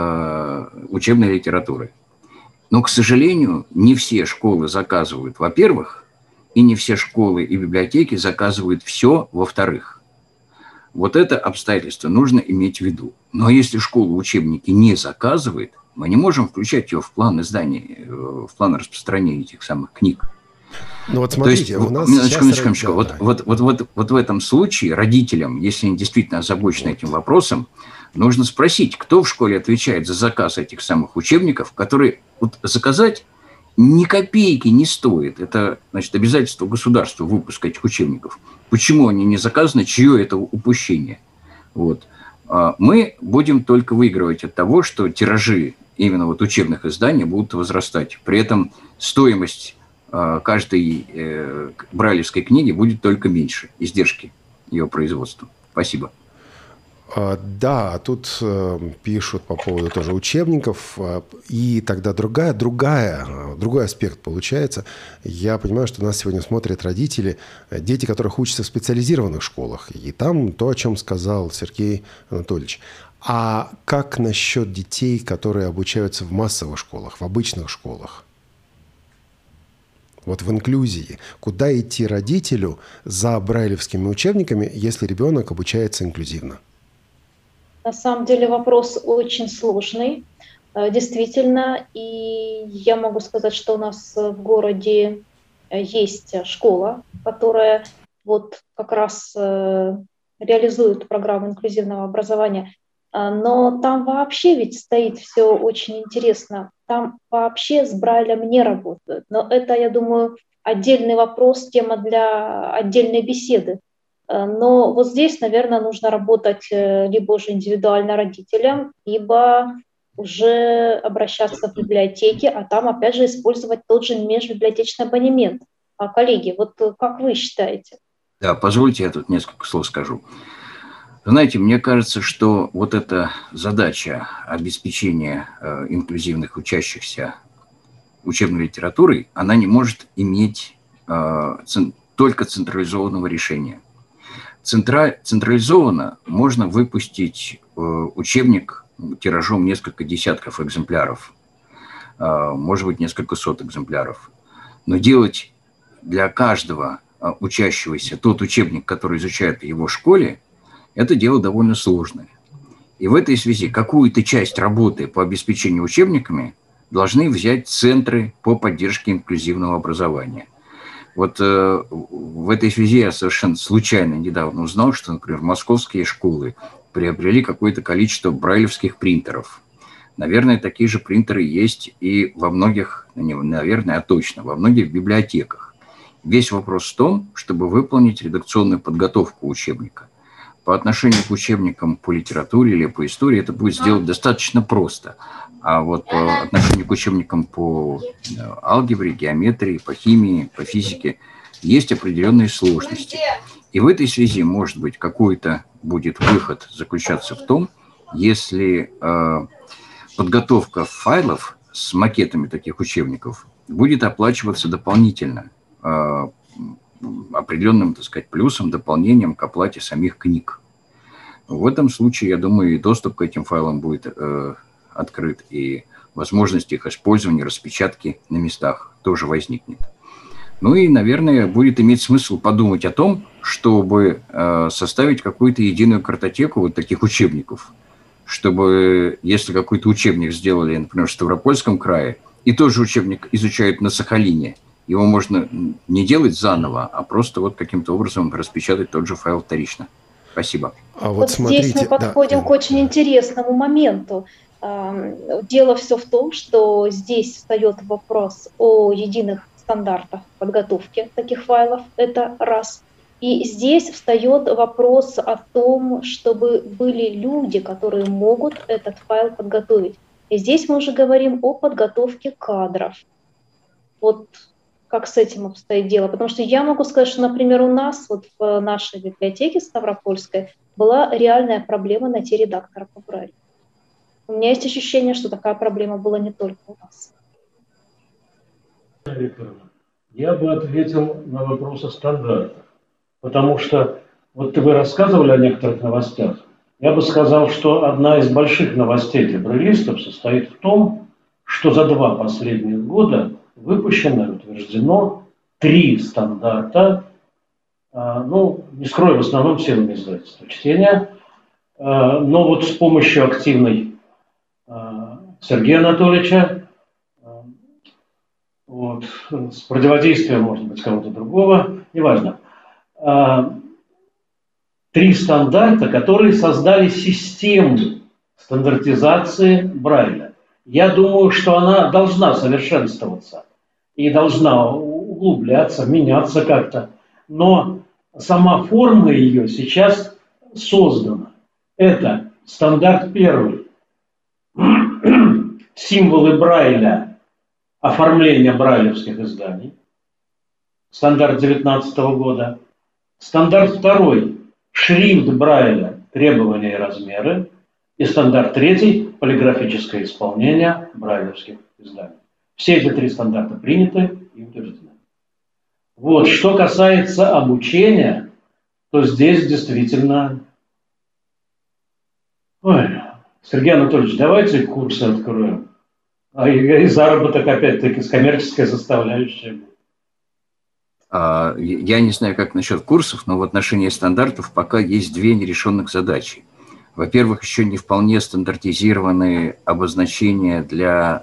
учебной литературы. Но, к сожалению, не все школы заказывают, во-первых, и не все школы и библиотеки заказывают все, во-вторых. Вот это обстоятельство нужно иметь в виду. Но если школа учебники не заказывает, мы не можем включать ее в план издания, в план распространения этих самых книг. Ну вот смотрите, то есть, у нас минуточку. Вот в этом случае родителям, если они действительно озабочены этим вопросом, нужно спросить, кто в школе отвечает за заказ этих самых учебников, которые вот заказать ни копейки не стоит. Это, значит, обязательство государства выпуска этих учебников. Почему они не заказаны, чье это упущение? Вот. Мы будем только выигрывать от того, что тиражи именно вот учебных изданий будут возрастать. При этом стоимость каждой брайлевской книги будет только меньше, издержки ее производства. Спасибо. Да, тут пишут по поводу тоже учебников, и тогда другой аспект получается. Я понимаю, что нас сегодня смотрят родители, дети, которых учатся в специализированных школах, и там то, о чем сказал Сергей Анатольевич. А как насчет детей, которые обучаются в массовых школах, в обычных школах? Вот в инклюзии. Куда идти родителю за брайлевскими учебниками, если ребенок обучается инклюзивно? На самом деле вопрос очень сложный. Действительно, и я могу сказать, что у нас в городе есть школа, которая вот как раз реализует программу инклюзивного образования. Но там вообще ведь стоит все очень интересно. Там вообще с Брайлем не работают. Но это, я думаю, отдельный вопрос, тема для отдельной беседы. Но вот здесь, наверное, нужно работать либо уже индивидуально родителям, либо уже обращаться в библиотеки, а там, опять же, использовать тот же межбиблиотечный абонемент. Коллеги, вот как вы считаете? Да, позвольте, я тут несколько слов скажу. Знаете, мне кажется, что вот эта задача обеспечения инклюзивных учащихся учебной литературой, она не может иметь только централизованного решения. Централизованно можно выпустить учебник тиражом несколько десятков экземпляров, может быть, несколько сот экземпляров. Но делать для каждого учащегося тот учебник, который изучают в его школе, это дело довольно сложное. И в этой связи какую-то часть работы по обеспечению учебниками должны взять центры по поддержке инклюзивного образования. Вот в этой связи я совершенно случайно недавно узнал, что, например, московские школы приобрели какое-то количество брайлевских принтеров. Наверное, такие же принтеры есть и во многих, не наверное, а точно, во многих библиотеках. Весь вопрос в том, чтобы выполнить редакционную подготовку учебника. По отношению к учебникам по литературе или по истории это будет сделать достаточно просто. А вот по отношению к учебникам по алгебре, геометрии, по химии, по физике есть определенные сложности. И в этой связи, может быть, какой-то будет выход заключаться в том, если подготовка файлов с макетами таких учебников будет оплачиваться дополнительно определенным, так сказать, плюсом, дополнением к оплате самих книг. В этом случае, я думаю, и доступ к этим файлам будет открыт, и возможность их использования, распечатки на местах тоже возникнет. Ну и, наверное, будет иметь смысл подумать о том, чтобы составить какую-то единую картотеку вот таких учебников, чтобы, если какой-то учебник сделали, например, в Ставропольском крае, и тоже учебник изучают на Сахалине, его можно не делать заново, а просто вот каким-то образом распечатать тот же файл вторично. Спасибо. А вот смотрите, здесь мы подходим к очень интересному моменту. Дело все в том, что здесь встает вопрос о единых стандартах подготовки таких файлов, это раз. И здесь встает вопрос о том, чтобы были люди, которые могут этот файл подготовить. И здесь мы уже говорим о подготовке кадров. Вот как с этим обстоит дело? Потому что я могу сказать, что, например, у нас вот в нашей библиотеке Ставропольской была реальная проблема найти редактора по Брайлю. У меня есть ощущение, что такая проблема была не только у нас. Я бы ответил на вопрос о стандартах. Потому что вот вы рассказывали о некоторых новостях. Я бы сказал, что одна из больших новостей для брайлистов состоит в том, что за 2 последних года выпущено и утверждено 3 стандарта, не скрою, в основном силами издательства чтения, но вот с помощью активной Сергея Анатольевича, вот, с противодействием, может быть, кого-то другого, неважно. 3 стандарта, которые создали систему стандартизации Брайля. Я думаю, что она должна совершенствоваться и должна углубляться, меняться как-то. Но сама форма ее сейчас создана. Это стандарт 1. Символы Брайля, оформление брайлевских изданий. Стандарт 2019 года. Стандарт 2. Шрифт Брайля, требования и размеры. И стандарт 3. Полиграфическое исполнение брайлевских изданий. Все эти 3 стандарта приняты и утверждены. Вот, что касается обучения, то здесь действительно... Сергей Анатольевич, давайте курсы откроем. И заработок, опять-таки, с коммерческой составляющей. Я не знаю, как насчет курсов, но в отношении стандартов пока есть 2 нерешенных задачи. Во-первых, еще не вполне стандартизированы обозначения для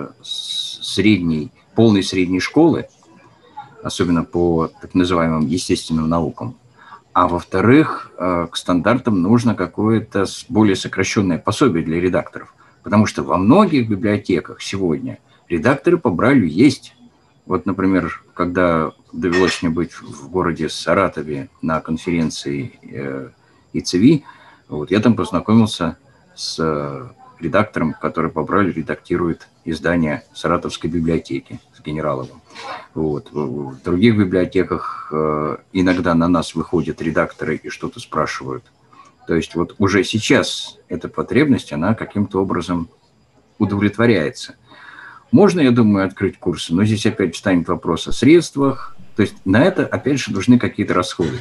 полной средней школы, особенно по так называемым естественным наукам. А во-вторых, к стандартам нужно какое-то более сокращенное пособие для редакторов. Потому что во многих библиотеках сегодня редакторы по Брайлю есть. Вот, например, когда довелось мне быть в городе Саратове на конференции ИЦВИ, вот, я там познакомился с редактором, который по Брайлю редактирует издание Саратовской библиотеки, с Генераловым. Вот. В других библиотеках иногда на нас выходят редакторы и что-то спрашивают. То есть вот уже сейчас эта потребность, она каким-то образом удовлетворяется. Можно, я думаю, открыть курсы, но здесь опять встанет вопрос о средствах. То есть на это, опять же, нужны какие-то расходы.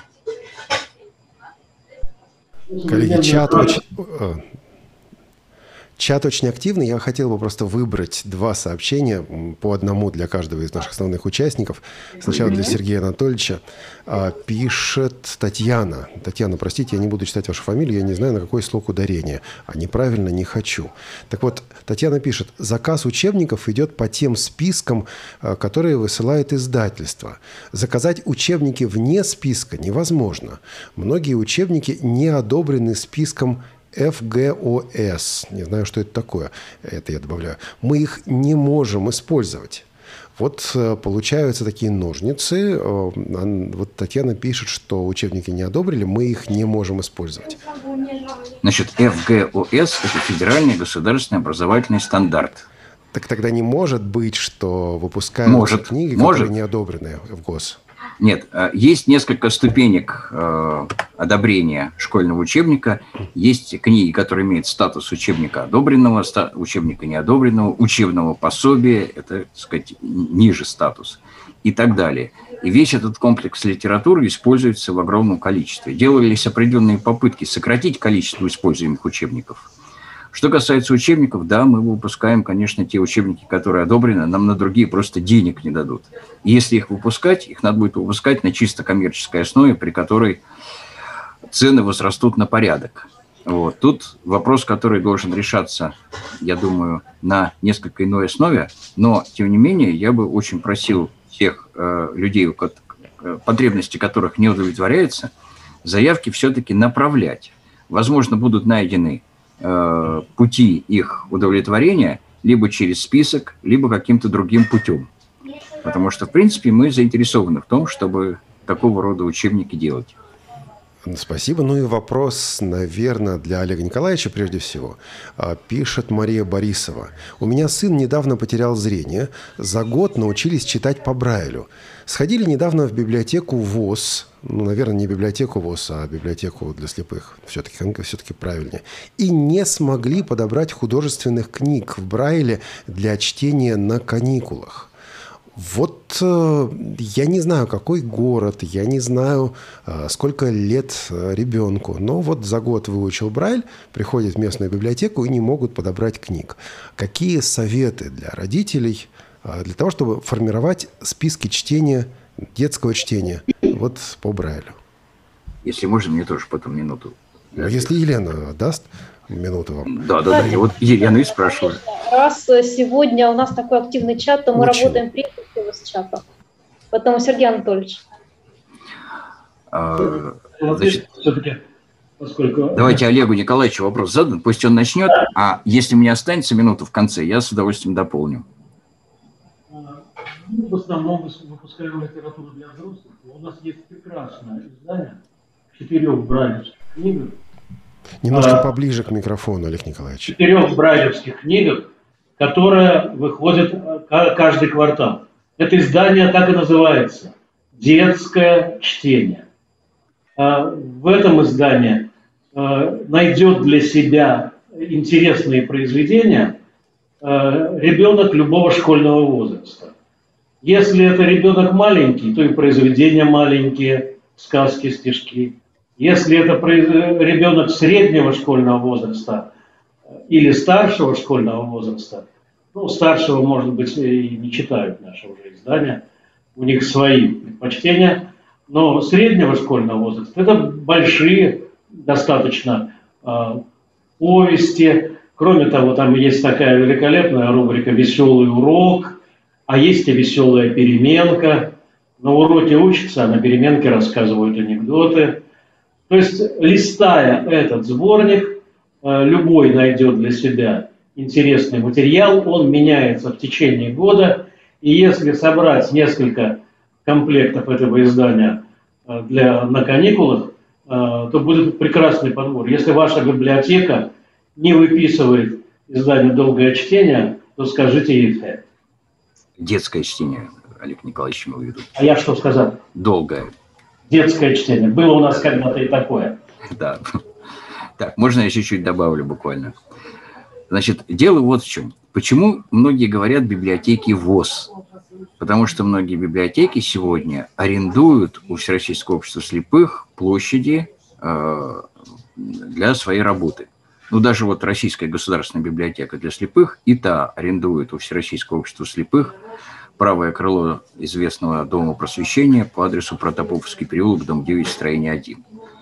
Коллеги, чат очень активный. Я хотел бы просто выбрать два сообщения, по одному для каждого из наших основных участников. Сначала для Сергея Анатольевича. Пишет Татьяна. Татьяна, простите, я не буду читать вашу фамилию, я не знаю, на какой слог ударение. А неправильно не хочу. Так вот, Татьяна пишет: заказ учебников идет по тем спискам, которые высылает издательство. Заказать учебники вне списка невозможно. Многие учебники не одобрены списком ФГОС. Не знаю, что это такое. Это я добавляю. Мы их не можем использовать. Вот получаются такие ножницы. Вот Татьяна пишет, что учебники не одобрили, мы их не можем использовать. Значит, ФГОС – это федеральный государственный образовательный стандарт. Так тогда не может быть, что выпускаются книги, которые не одобрены в ГОС. Нет, есть несколько ступенек одобрения школьного учебника. Есть книги, которые имеют статус учебника одобренного, учебника неодобренного, учебного пособия, это, так сказать, ниже статус и так далее. И весь этот комплекс литературы используется в огромном количестве. Делались определенные попытки сократить количество используемых учебников. Что касается учебников, да, мы выпускаем, конечно, те учебники, которые одобрены, нам на другие просто денег не дадут. И если их выпускать, их надо будет выпускать на чисто коммерческой основе, при которой цены возрастут на порядок. Вот. Тут вопрос, который должен решаться, я думаю, на несколько иной основе, но, тем не менее, я бы очень просил тех людей, потребности которых не удовлетворяются, заявки все-таки направлять. Возможно, будут найдены пути их удовлетворения либо через список, либо каким-то другим путем. Потому что, в принципе, мы заинтересованы в том, чтобы такого рода учебники делать. Спасибо. Ну и вопрос, наверное, для Олега Николаевича прежде всего. Пишет Мария Борисова. У меня сын недавно потерял зрение. За год научились читать по Брайлю. Сходили недавно в библиотеку ВОС. Ну, наверное, не библиотеку ВОС, а библиотеку для слепых. Все-таки правильнее. И не смогли подобрать художественных книг в Брайле для чтения на каникулах. Вот я не знаю, какой город, я не знаю, сколько лет ребенку, но вот за год выучил Брайль, приходит в местную библиотеку и не могут подобрать книг. Какие советы для родителей для того, чтобы формировать списки чтения, детского чтения вот по Брайлю? Если можно, мне тоже потом минуту. Если Елена даст минуту вам. Да. Я вот Елену и спрашиваю. Раз сегодня у нас такой активный чат, то мы работаем прежде всего с чатом. Поэтому, Сергей Анатольевич. Значит, давайте Олегу Николаевичу вопрос задан, пусть он начнет, а если у меня останется минута в конце, я с удовольствием дополню. Мы в основном выпускаем литературу для взрослых. У нас есть прекрасное издание 4 брайлевских книг. Немножко поближе к микрофону, Олег Николаевич. 4 брайлевских книг, которая выходит каждый квартал. Это издание так и называется «Детское чтение». В этом издании найдет для себя интересные произведения ребенок любого школьного возраста. Если это ребенок маленький, то и произведения маленькие, сказки, стишки. Если это ребенок среднего школьного возраста или старшего школьного возраста, ну, старшего, может быть, и не читают наши уже издания, у них свои предпочтения, но среднего школьного возраста это большие достаточно повести. Кроме того, там есть такая великолепная рубрика «Веселый урок», а есть и «Веселая переменка». На уроке учатся, а на переменке рассказывают анекдоты. То есть, листая этот сборник, любой найдет для себя интересный материал, он меняется в течение года. И если собрать несколько комплектов этого издания на каникулах, то будет прекрасный подбор. Если ваша библиотека не выписывает издание «Долгое чтение», то скажите ей это. Детское чтение, Олег Николаевич, имел в виду. А я что сказал? Долгое. Детское чтение. Было у нас когда-то и такое. Да. Так, можно я чуть-чуть добавлю буквально. Значит, дело вот в чем. Почему многие говорят библиотеки ВОС? Потому что многие библиотеки сегодня арендуют у Всероссийского общества слепых площади для своей работы. Ну, даже вот Российская государственная библиотека для слепых и та арендует у Всероссийского общества слепых правое крыло известного Дома просвещения по адресу Протопоповский переулок, дом 9, строение 1.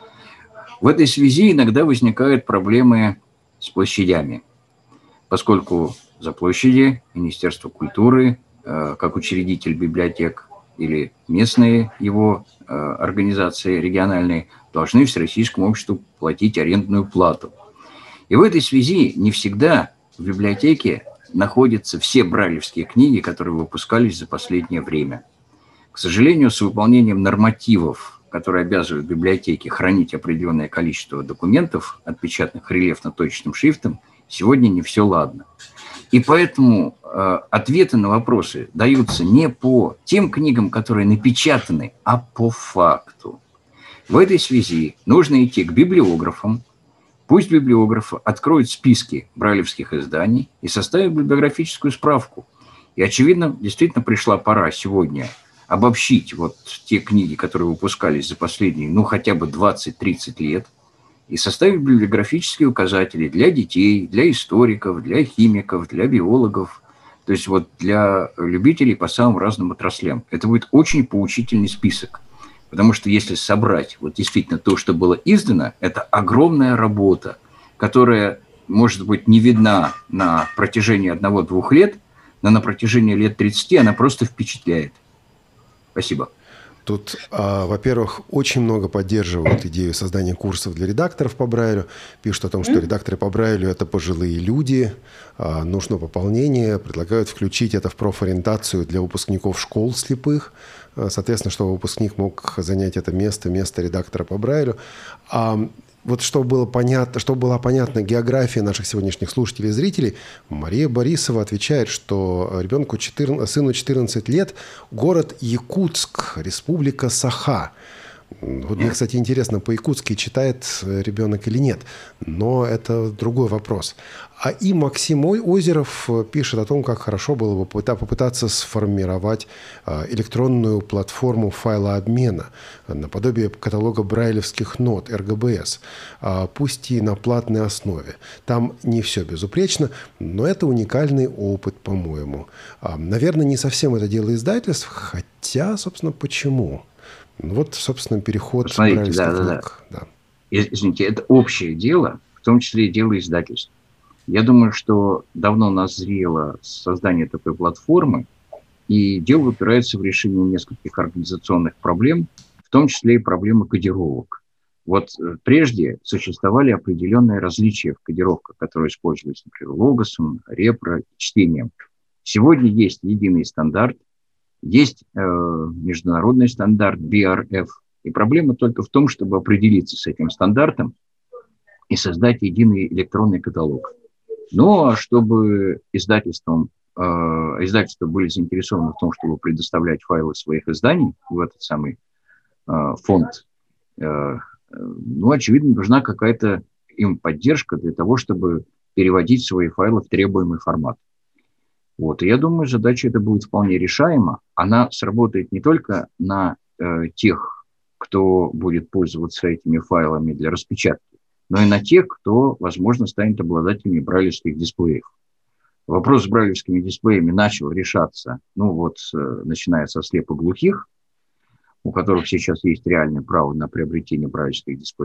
В этой связи иногда возникают проблемы с площадями, поскольку за площади Министерство культуры, как учредитель библиотек или местные его организации региональные, должны Всероссийскому обществу платить арендную плату. И в этой связи не всегда в библиотеке находятся все брайлевские книги, которые выпускались за последнее время. К сожалению, с выполнением нормативов, которые обязывают библиотеки хранить определенное количество документов, отпечатанных рельефно-точечным шрифтом, сегодня не все ладно. И поэтому ответы на вопросы даются не по тем книгам, которые напечатаны, а по факту. В этой связи нужно идти к библиографам. Пусть библиограф откроет списки брайлевских изданий и составит библиографическую справку. И, очевидно, действительно пришла пора сегодня обобщить вот те книги, которые выпускались за последние, хотя бы 20-30 лет, и составить библиографические указатели для детей, для историков, для химиков, для биологов, то есть вот для любителей по самым разным отраслям. Это будет очень поучительный список. Потому что если собрать вот действительно то, что было издано, это огромная работа, которая, может быть, не видна на протяжении 1-2 лет, но на протяжении лет 30 она просто впечатляет. Спасибо. Тут, во-первых, очень много поддерживают идею создания курсов для редакторов по Брайлю. Пишут о том, что редакторы по Брайлю – это пожилые люди, нужно пополнение. Предлагают включить это в профориентацию для выпускников школ слепых. Соответственно, чтобы выпускник мог занять это место редактора по Брайлю. Вот чтобы была понятна география наших сегодняшних слушателей и зрителей, Мария Борисова отвечает, что сыну 14 лет, город Якутск, республика Саха. Вот мне, кстати, интересно, по-якутски читает ребенок или нет, но это другой вопрос. И Максим Озеров пишет о том, как хорошо было бы попытаться сформировать электронную платформу файлообмена наподобие каталога брайлевских нот РГБС, пусть и на платной основе. Там не все безупречно, но это уникальный опыт, по-моему. Наверное, не совсем это дело издательств, хотя, собственно, почему? Вот, собственно, переход в брайлевских книг. Да. Извините, это общее дело, в том числе и дело издательств. Я думаю, что давно назрело создание такой платформы, и дело упирается в решение нескольких организационных проблем, в том числе и проблемы кодировок. Вот прежде существовали определенные различия в кодировках, которые использовались, например, логосом, репро, чтением. Сегодня есть единый стандарт, есть международный стандарт BRF, и проблема только в том, чтобы определиться с этим стандартом и создать единый электронный каталог. Но чтобы издательства были заинтересованы в том, чтобы предоставлять файлы своих изданий в этот самый фонд, очевидно, нужна какая-то им поддержка для того, чтобы переводить свои файлы в требуемый формат. Вот. И я думаю, задача эта будет вполне решаема. Она сработает не только на тех, кто будет пользоваться этими файлами для распечатки, но и на тех, кто, возможно, станет обладателями брайлевских дисплеев. Вопрос с брайлевскими дисплеями начал решаться, начиная со слепоглухих, у которых сейчас есть реальное право на приобретение брайлевских дисплеев.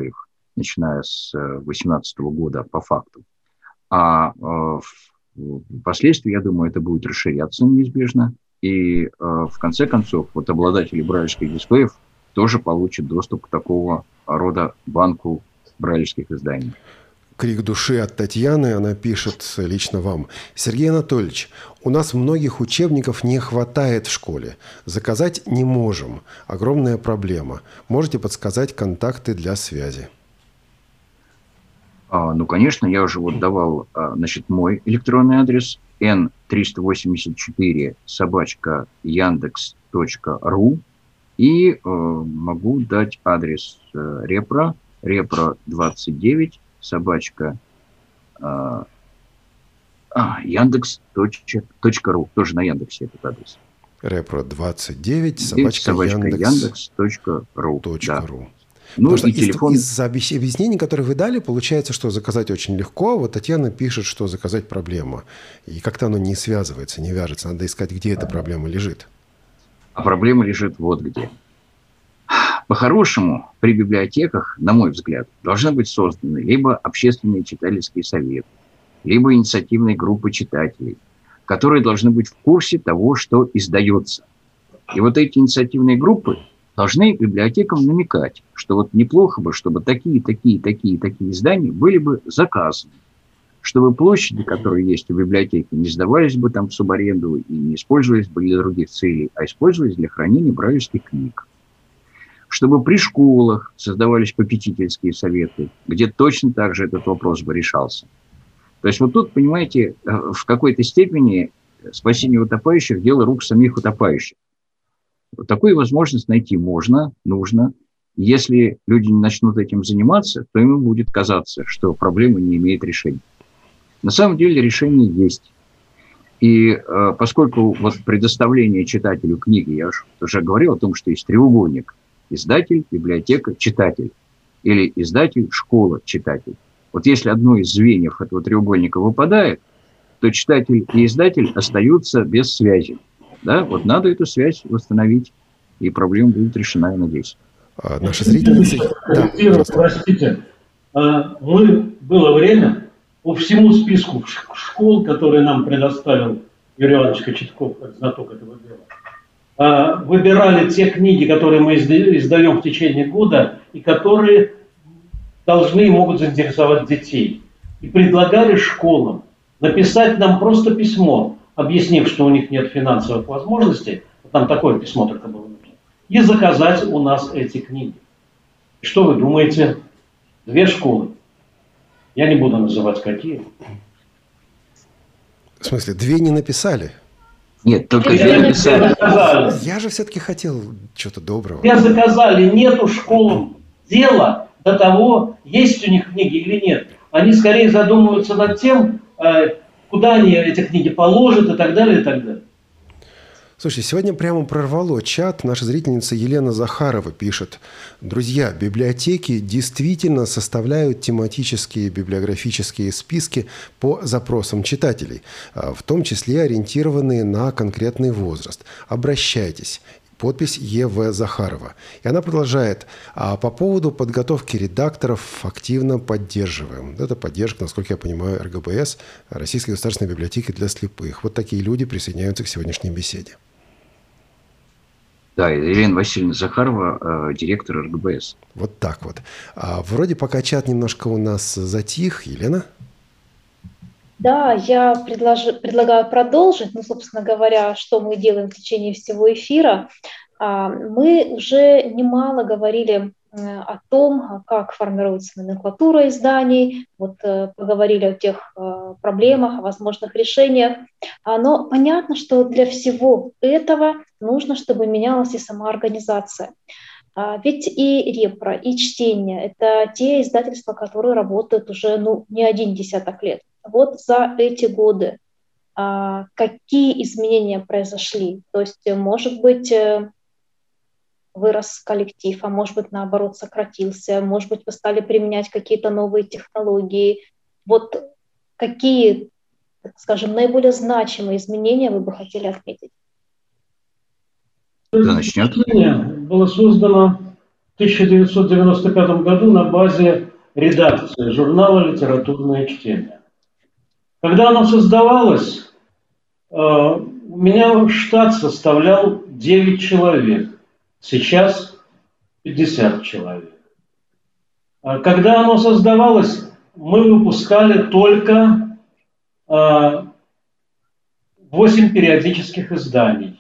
начиная с 2018 года по факту. А впоследствии, я думаю, это будет расширяться неизбежно. И в конце концов, вот обладатели брайлевских дисплеев тоже получат доступ к такого рода банку брайлевских изданий. Крик души от Татьяны, она пишет лично вам. Сергей Анатольевич, у нас многих учебников не хватает в школе. Заказать не можем. Огромная проблема. Можете подсказать контакты для связи? Ну, конечно, я уже вот давал, значит, мой электронный адрес n384@yandex.ru и могу дать адрес Репро 29 Яндекс.ру. Тоже на Яндексе этот адрес. Репро 29 Яндекс.ру. Да. Ну, и телефон... Из объяснений, которые вы дали, получается, что заказать очень легко. Вот Татьяна пишет, что заказать проблема. И как-то оно не связывается, не вяжется. Надо искать, где эта проблема лежит. А проблема лежит вот где. По-хорошему, при библиотеках, на мой взгляд, должны быть созданы либо общественные читательские советы, либо инициативные группы читателей, которые должны быть в курсе того, что издается. И вот эти инициативные группы должны библиотекам намекать, что вот неплохо бы, чтобы такие издания были бы заказаны, чтобы площади, которые есть у библиотеки, не сдавались бы там в субаренду и не использовались бы для других целей, а использовались для хранения брайлевских книг. Чтобы при школах создавались попечительские советы, где точно так же этот вопрос бы решался. То есть вот тут, понимаете, в какой-то степени спасение утопающих – дело рук самих утопающих. Вот такую возможность найти можно, нужно. Если люди не начнут этим заниматься, то им будет казаться, что проблема не имеет решения. На самом деле решение есть. И поскольку вот предоставление читателю книги, я уже говорил о том, что есть треугольник – издатель, библиотека, читатель. Или издатель, школа, читатель. Вот если одно из звеньев этого треугольника выпадает, то читатель и издатель остаются без связи. Да? Вот надо эту связь восстановить, и проблема будет решена, я надеюсь. Наши зрительницы... Простите, было время по всему списку школ, которые нам предоставил Юрий Иванович Кочетков, как знаток этого дела, выбирали те книги, которые мы издаем в течение года, и которые должны и могут заинтересовать детей. И предлагали школам написать нам просто письмо, объяснив, что у них нет финансовых возможностей, там такое письмо только было нужно, и заказать у нас эти книги. И что вы думаете? 2 школы. Я не буду называть какие. В смысле, 2 не написали? Нет, только 2 написали. Я же все-таки хотел чего-то доброго. 2 заказали, нету школам дела до того, есть у них книги или нет. Они скорее задумываются над тем, куда они эти книги положат и так далее, и так далее. Слушайте, сегодня прямо прорвало чат. Наша зрительница Елена Захарова пишет. Друзья, библиотеки действительно составляют тематические библиографические списки по запросам читателей, в том числе ориентированные на конкретный возраст. Обращайтесь. Подпись Е.В. Захарова. И она продолжает. А по поводу подготовки редакторов активно поддерживаем. Это поддержка, насколько я понимаю, РГБС, Российской государственной библиотеки для слепых. Вот такие люди присоединяются к сегодняшней беседе. Да, Елена Васильевна Захарова, директор РГБС. Вот так вот. Вроде пока чат немножко у нас затих. Елена? Да, я предлагаю продолжить, собственно говоря, что мы делаем в течение всего эфира. Мы уже немало говорили о том, как формируется номенклатура изданий, поговорили о тех проблемах, о возможных решениях. Но понятно, что для всего этого нужно, чтобы менялась и сама организация. Ведь и Репро, и Чтение – это те издательства, которые работают уже не 1 десяток лет. Вот за эти годы какие изменения произошли? То есть, может быть, вырос коллектив, а может быть, наоборот, сократился, может быть, вы стали применять какие-то новые технологии. Вот какие, так скажем, наиболее значимые изменения вы бы хотели отметить? Чтение было создано в 1995 году на базе редакции журнала «Литературное чтение». Когда оно создавалось, у меня штат составлял 9 человек, сейчас 50 человек. Когда оно создавалось, мы выпускали только 8 периодических изданий.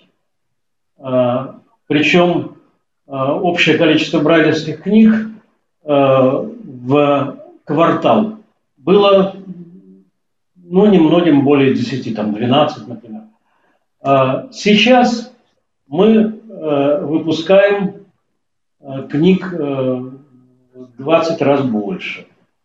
Причем общее количество брайлевских книг в квартал было, ну, немногим более 10, там 12, например. Сейчас мы выпускаем книг в 20 раз больше.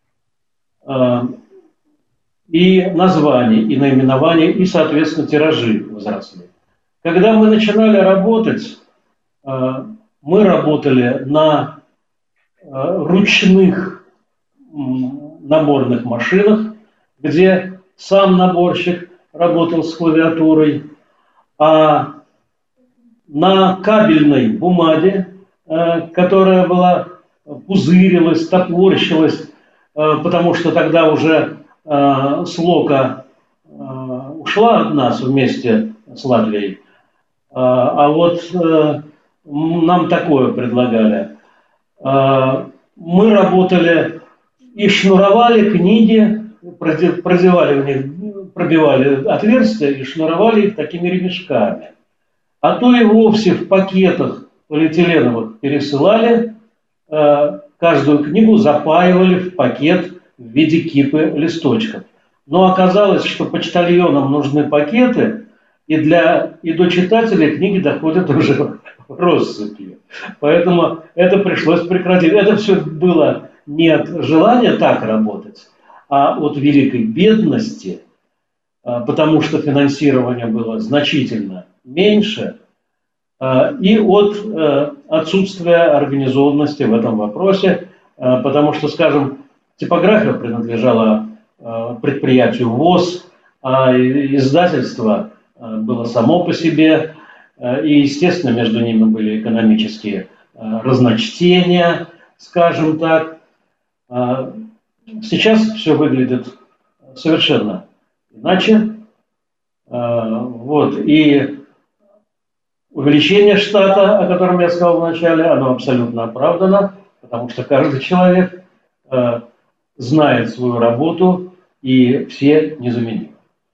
И названия, и наименования, и, соответственно, тиражи возросли. Когда мы начинали работать, мы работали на ручных наборных машинах, где сам наборщик работал с клавиатурой, а на кабельной бумаге, которая была пузырилась, топорщилась, потому что тогда уже Слока ушла от нас вместе с Латвией, а вот нам такое предлагали. Мы работали и шнуровали книги, продевали в них, пробивали отверстия и шнуровали их такими ремешками. А то и вовсе в пакетах полиэтиленовых пересылали, каждую книгу запаивали в пакет в виде кипы листочков. Но оказалось, что почтальонам нужны пакеты, и до читателей книги доходят уже россыпью. Поэтому это пришлось прекратить. Это все было не от желания так работать, а от великой бедности, потому что финансирование было значительно меньше, и от отсутствия организованности в этом вопросе, потому что, скажем, типография принадлежала предприятию ВОЗ, а издательство было само по себе, и, естественно, между ними были экономические разночтения, скажем так. Сейчас все выглядит совершенно иначе. Вот. И увеличение штата, о котором я сказал вначале, оно абсолютно оправдано, потому что каждый человек знает свою работу, и все незаменимы.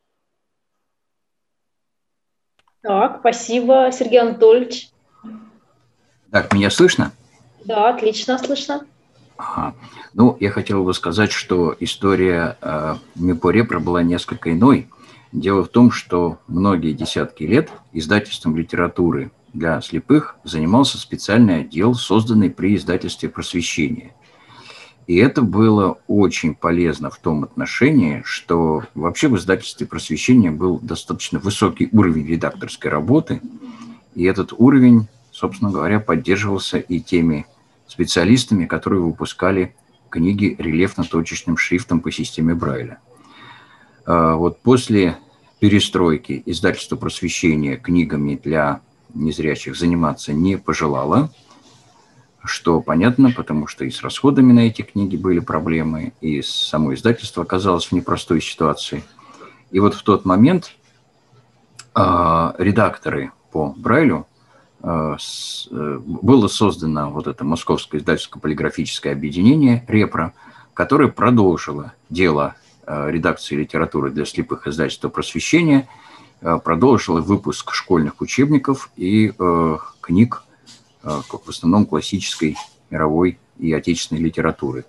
Так, спасибо, Сергей Анатольевич. Так, меня слышно? Да, отлично слышно. Ага. Ну, я хотел бы сказать, что история МИПО «Репро» была несколько иной. Дело в том, что многие десятки лет издательством литературы для слепых занимался специальный отдел, созданный при издательстве «Просвещение». И это было очень полезно в том отношении, что вообще в издательстве «Просвещение» был достаточно высокий уровень редакторской работы, и этот уровень, собственно говоря, поддерживался и теми специалистами, которые выпускали книги рельефно-точечным шрифтом по системе Брайля. Вот после перестройки издательство «Просвещение» книгами для незрячих заниматься не пожелало, что понятно, потому что и с расходами на эти книги были проблемы, и само издательство оказалось в непростой ситуации. И вот в тот момент редакторы по Брайлю было создано вот это Московское издательско-полиграфическое объединение «Репро», которое продолжило дело редакции литературы для слепых издательства «Просвещение», продолжило выпуск школьных учебников и книг, в основном классической, мировой и отечественной литературы.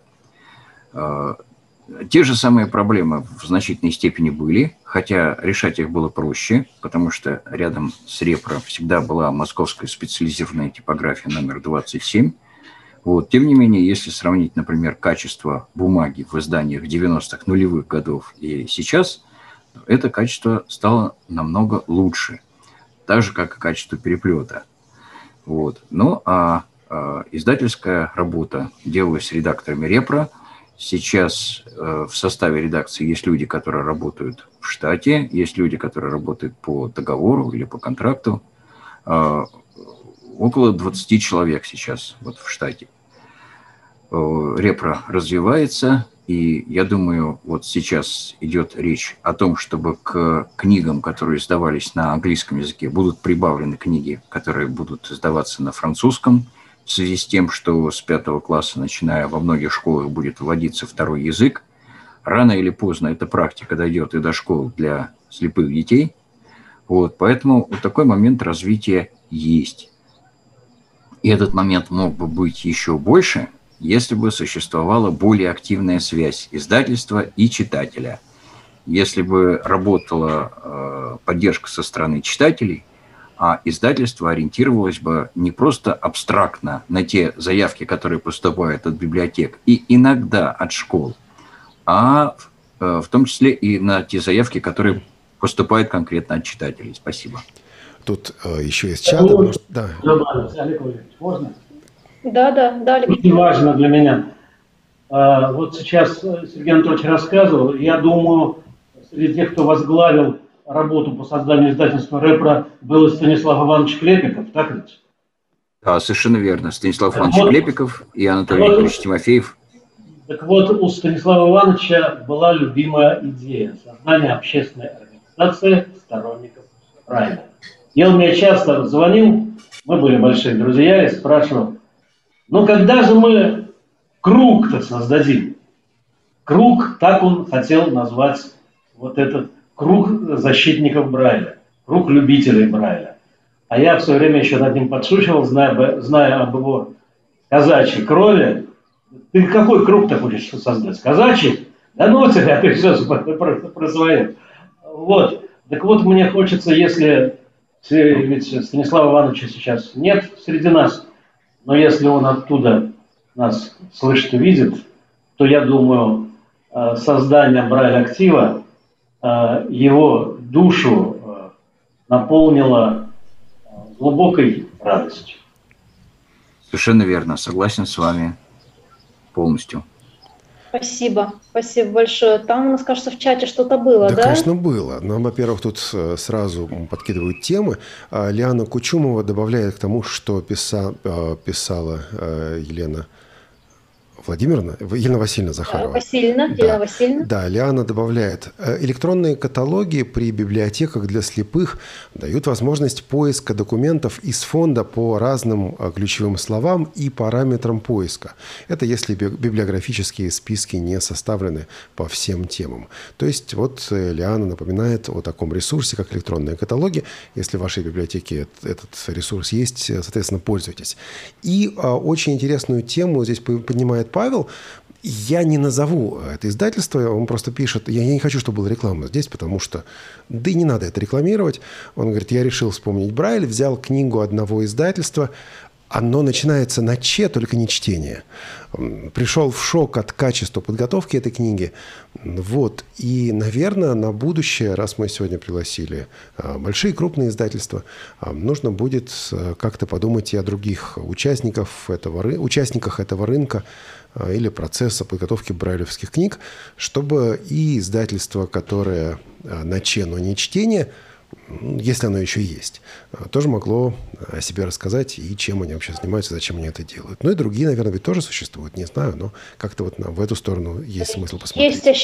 Те же самые проблемы в значительной степени были, хотя решать их было проще, потому что рядом с «Репро» всегда была московская специализированная типография номер 27. Вот. Тем не менее, если сравнить, например, качество бумаги в изданиях 90-х, нулевых годов и сейчас, это качество стало намного лучше, так же, как и качество переплета. Вот. Ну, а издательская работа делалась редакторами «Репро». Сейчас в составе редакции есть люди, которые работают в штате, есть люди, которые работают по договору или по контракту. Около 20 человек сейчас вот в штате. репро развивается, и я думаю, вот сейчас идет речь о том, чтобы к книгам, которые издавались на английском языке, будут прибавлены книги, которые будут издаваться на французском, в связи с тем, что с 5 класса, начиная, во многих школах будет вводиться второй язык. Рано или поздно эта практика дойдет и до школ для слепых детей. Вот, поэтому вот такой момент развития есть. И этот момент мог бы быть еще больше, если бы существовала более активная связь издательства и читателя. Если бы работала поддержка со стороны читателей, а издательство ориентировалось бы не просто абстрактно на те заявки, которые поступают от библиотек и иногда от школ, а в том числе и на те заявки, которые поступают конкретно от читателей. Спасибо. Тут еще есть чат. Да. Олег Валерьевич, можно? Да, Олег. Очень важно для меня. Вот сейчас Сергей Анатольевич рассказывал, я думаю, среди тех, кто возглавил работу по созданию издательства «Репро», был Станислав Иванович Клепиков, так ведь? Да, совершенно верно. Станислав Иванович Клепиков и Анатолий Викторович Тимофеев. Так вот, у Станислава Ивановича была любимая идея создания общественной организации сторонников Брайля. И он мне часто звонил, мы были большие друзья, и спрашивал, ну когда же мы круг-то создадим? Круг, так он хотел назвать вот этот круг защитников Брайля, круг любителей Брайля. А я в свое время еще над ним подшучивал, зная об его казачьей крови. Ты какой круг ты хочешь создать? Казачий? Да ну тебя, ты все про свое. Вот. Так вот, мне хочется, если... Ведь Станислава Ивановича сейчас нет среди нас, но если он оттуда нас слышит и видит, то я думаю, создание Брайль-актива его душу наполнило глубокой радостью. Совершенно верно, согласен с вами полностью. Спасибо большое. Там у нас, кажется, в чате что-то было, да? Да, конечно, было. Нам, во-первых, тут сразу подкидывают темы. Лиана Кучумова добавляет к тому, что писала Елена Васильевна Захарова. Елена Васильевна. Да, Лиана добавляет. Электронные каталоги при библиотеках для слепых дают возможность поиска документов из фонда по разным ключевым словам и параметрам поиска. Это если библиографические списки не составлены по всем темам. То есть вот Лиана напоминает о таком ресурсе, как электронные каталоги. Если в вашей библиотеке этот ресурс есть, соответственно, пользуйтесь. И очень интересную тему здесь поднимает Павел. Я не назову это издательство, он просто пишет, я не хочу, чтобы была реклама здесь, потому что, да и не надо это рекламировать. Он говорит, я решил вспомнить Брайль, взял книгу одного издательства, оно начинается на «Ч», только не чтение. Пришел в шок от качества подготовки этой книги. Вот. И, наверное, на будущее, раз мы сегодня пригласили большие крупные издательства, нужно будет как-то подумать и о других участниках этого рынка или процесса подготовки брайлевских книг, чтобы и издательство, которое на «Ч», но не чтение, если оно еще есть, тоже могло о себе рассказать и чем они вообще занимаются, зачем они это делают. Ну и другие, наверное, ведь тоже существуют, не знаю, но как-то вот в эту сторону есть смысл посмотреть. Есть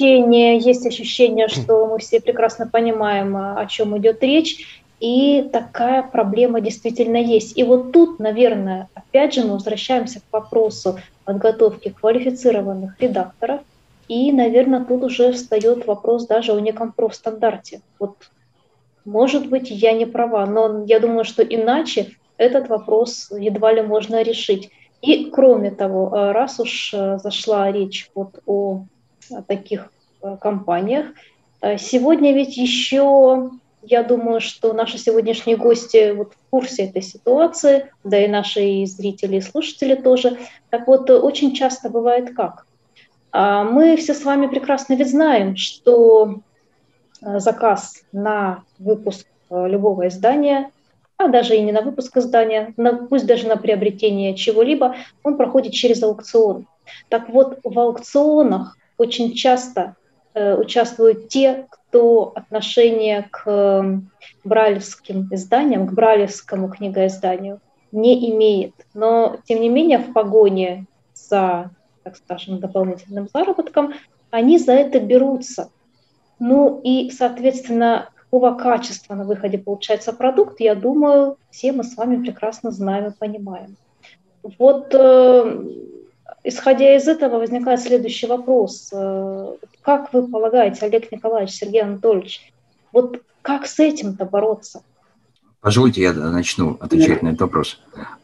ощущение, что мы все прекрасно понимаем, о чем идет речь, и такая проблема действительно есть. И вот тут, наверное, опять же мы возвращаемся к вопросу подготовки квалифицированных редакторов, и, наверное, тут уже встает вопрос даже о неком профстандарте. Вот, может быть, я не права, но я думаю, что иначе этот вопрос едва ли можно решить. И, кроме того, раз уж зашла речь вот о таких компаниях, сегодня ведь еще, я думаю, что наши сегодняшние гости вот в курсе этой ситуации, да и наши зрители и слушатели тоже. Так вот, очень часто бывает как? Мы все с вами прекрасно ведь знаем, что заказ на выпуск любого издания, а даже и не на выпуск издания, пусть даже на приобретение чего-либо, он проходит через аукцион. Так вот, в аукционах очень часто участвуют те, кто отношение к брайлевским изданиям, к брайлевскому книгоизданию не имеет. Но, тем не менее, в погоне за, так скажем, дополнительным заработком, они за это берутся. Ну и, соответственно, какого качества на выходе получается продукт, я думаю, все мы с вами прекрасно знаем и понимаем. Вот, исходя из этого, возникает следующий вопрос. Как вы полагаете, Олег Николаевич, Сергей Анатольевич, вот как с этим-то бороться? Позвольте, я начну отвечать на этот вопрос.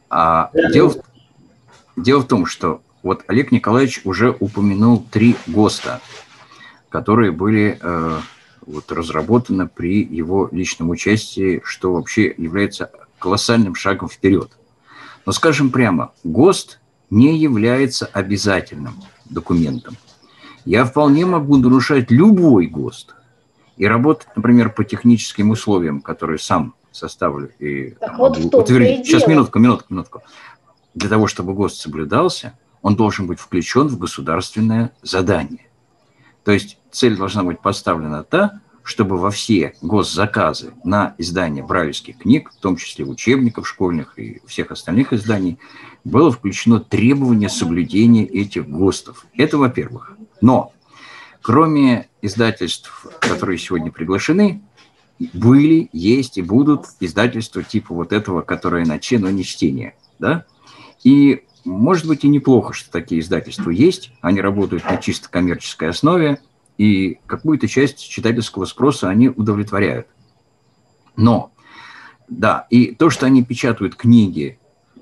Дело в том, что вот Олег Николаевич уже упомянул 3 ГОСТа, которые были разработаны при его личном участии, что вообще является колоссальным шагом вперед. Но скажем прямо, ГОСТ не является обязательным документом. Я вполне могу нарушать любой ГОСТ и работать, например, по техническим условиям, которые сам составлю и могу утвердить. Сейчас, минутку. Для того, чтобы ГОСТ соблюдался, он должен быть включен в государственное задание. То есть цель должна быть поставлена та, чтобы во все госзаказы на издание брайлевских книг, в том числе учебников школьных и всех остальных изданий, было включено требование соблюдения этих ГОСТов. Это во-первых. Но кроме издательств, которые сегодня приглашены, были, есть и будут издательства типа вот этого, которое на Ч, но не чтение. Да? И может быть и неплохо, что такие издательства есть. Они работают на чисто коммерческой основе, и какую-то часть читательского спроса они удовлетворяют. Но, да, и то, что они печатают книги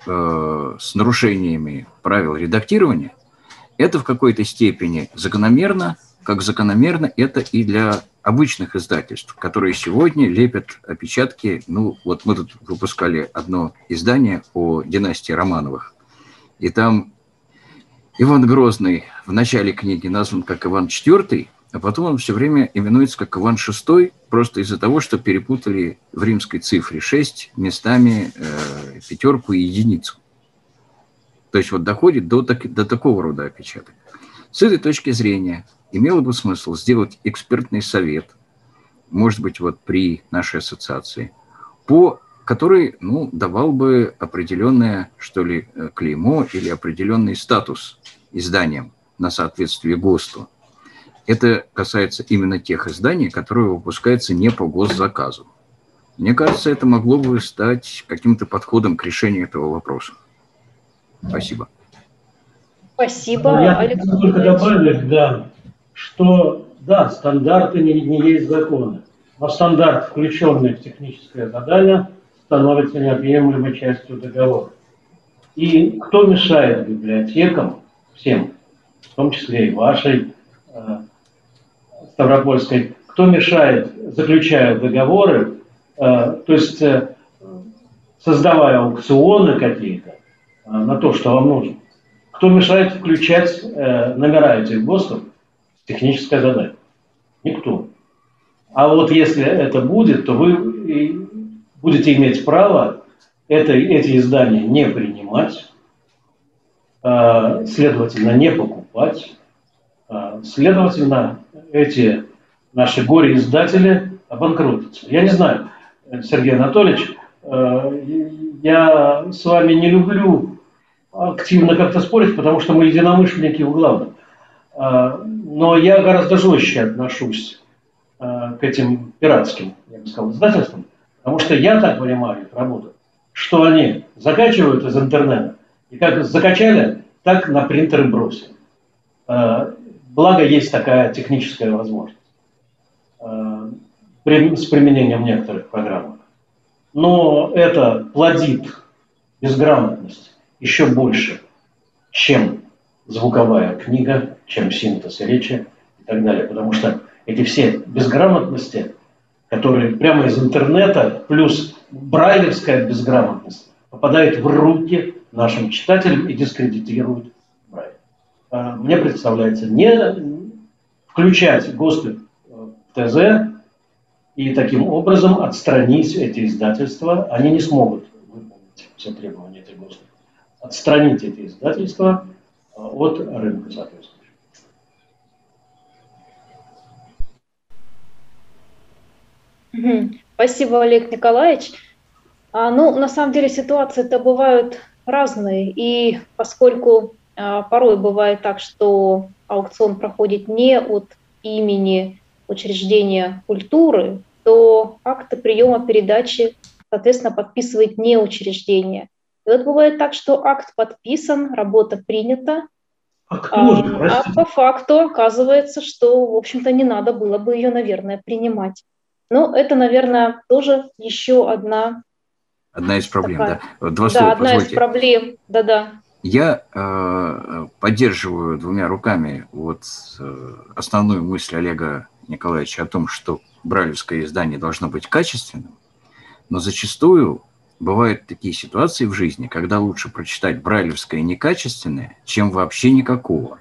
с нарушениями правил редактирования, это в какой-то степени закономерно, как закономерно это и для обычных издательств, которые сегодня лепят опечатки. Ну, вот мы тут выпускали одно издание о династии Романовых, и там Иван Грозный в начале книги назван как Иван IV, а потом он все время именуется как Иван VI, просто из-за того, что перепутали в римской цифре 6 местами пятерку и единицу. То есть вот доходит до такого рода опечаток. С этой точки зрения имело бы смысл сделать экспертный совет, может быть, вот при нашей ассоциации, который давал бы определенное, что ли, клеймо или определенный статус изданиям на соответствие ГОСТу. Это касается именно тех изданий, которые выпускаются не по госзаказу. Мне кажется, это могло бы стать каким-то подходом к решению этого вопроса. Спасибо. Спасибо, я Олег только добавить, что стандарты не есть законы. Но стандарт, включенный в техническое задание, становится неотъемлемой частью договора. И кто мешает библиотекам, всем, в том числе и вашей, Ставропольской, кто мешает, заключая договоры, то есть создавая аукционы какие-то на то, что вам нужно, кто мешает включать номера этих ГОСТов в техническое задание? Никто. А вот если это будет, то вы будете иметь право эти издания не принимать, следовательно, не покупать, следовательно, эти наши горе-издатели обанкротятся. Я не знаю, Сергей Анатольевич, я с вами не люблю активно как-то спорить, потому что мы единомышленники в главном. Но я гораздо жестче отношусь к этим пиратским, я бы сказал, издательствам, потому что я так понимаю их работу, что они закачивают из интернета, и как закачали, так на принтеры бросили. Благо есть такая техническая возможность с применением некоторых программ. Но это плодит безграмотность еще больше, чем звуковая книга, чем синтез речи и так далее. Потому что эти все безграмотности, которые прямо из интернета, плюс брайлевская безграмотность, попадает в руки нашим читателям и дискредитирует Брайль. Мне представляется не включать ГОСТы в ТЗ и таким образом отстранить эти издательства. Они не смогут выполнить все требования этих ГОСТов. Отстранить эти издательства от рынка, соответственно. Спасибо, Олег Николаевич. На самом деле ситуации-то бывают разные, и поскольку порой бывает так, что аукцион проходит не от имени учреждения культуры, то акты приема передачи, соответственно, подписывает не учреждение. И вот бывает так, что акт подписан, работа принята, а по факту оказывается, что, в общем-то, не надо было бы ее, наверное, принимать. Но это, наверное, тоже еще одна из проблем, такая, да. Два слова, одна позвольте. из проблем, да-да. Я поддерживаю двумя руками основную мысль Олега Николаевича о том, что брайлевское издание должно быть качественным, но зачастую бывают такие ситуации в жизни, когда лучше прочитать брайлевское некачественное, чем вообще никакого.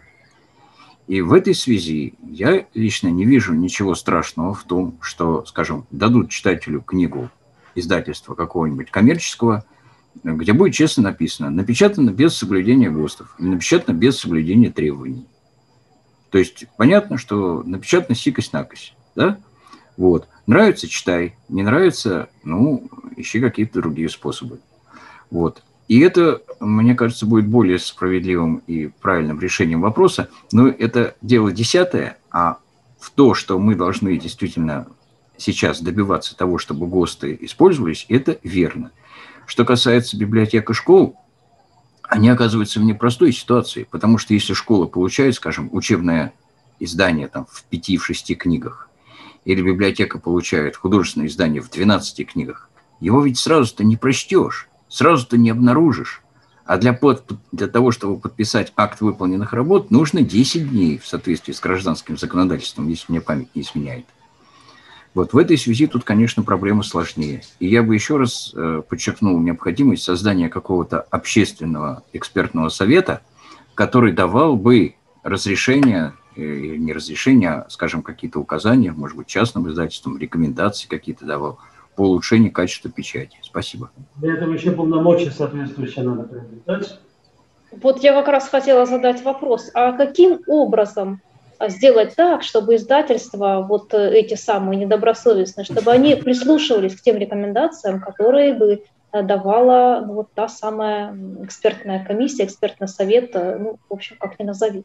И в этой связи я лично не вижу ничего страшного в том, что, скажем, дадут читателю книгу издательства какого-нибудь коммерческого, где будет честно написано: напечатано без соблюдения ГОСТов, напечатано без соблюдения требований. То есть понятно, что напечатано сикость-накость, да? Вот. Нравится — читай, не нравится — ищи какие-то другие способы. Вот. И это, мне кажется, будет более справедливым и правильным решением вопроса. Но это дело десятое, а в то, что мы должны действительно сейчас добиваться того, чтобы ГОСТы использовались, это верно. Что касается библиотек и школ, они оказываются в непростой ситуации, потому что если школа получает, скажем, учебное издание там, в 5-6 книгах, или библиотека получает художественное издание в 12 книгах, его ведь сразу-то не прочтешь, сразу-то не обнаружишь. А для того, чтобы подписать акт выполненных работ, нужно 10 дней в соответствии с гражданским законодательством, если мне память не изменяет. Вот в этой связи тут, конечно, проблема сложнее. И я бы еще раз подчеркнул необходимость создания какого-то общественного экспертного совета, который давал бы разрешение, не разрешение, а, скажем, какие-то указания, может быть, частным издательствам, рекомендации какие-то давал по улучшению качества печати. Спасибо. Для этого еще полномочия соответствующие надо приобретать. Вот я как раз хотела задать вопрос, а каким образом сделать так, чтобы издательства, вот эти самые недобросовестные, чтобы они прислушивались к тем рекомендациям, которые бы давала вот та самая экспертная комиссия, экспертный совет, в общем, как ни назови.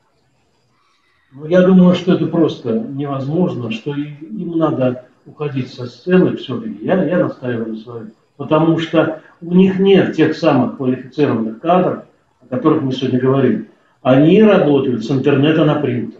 Я думаю, что это просто невозможно, что им надо уходить со сцены все-таки. Я настаиваю на своем. Потому что у них нет тех самых квалифицированных кадров, о которых мы сегодня говорим. Они работают с интернета на принтер.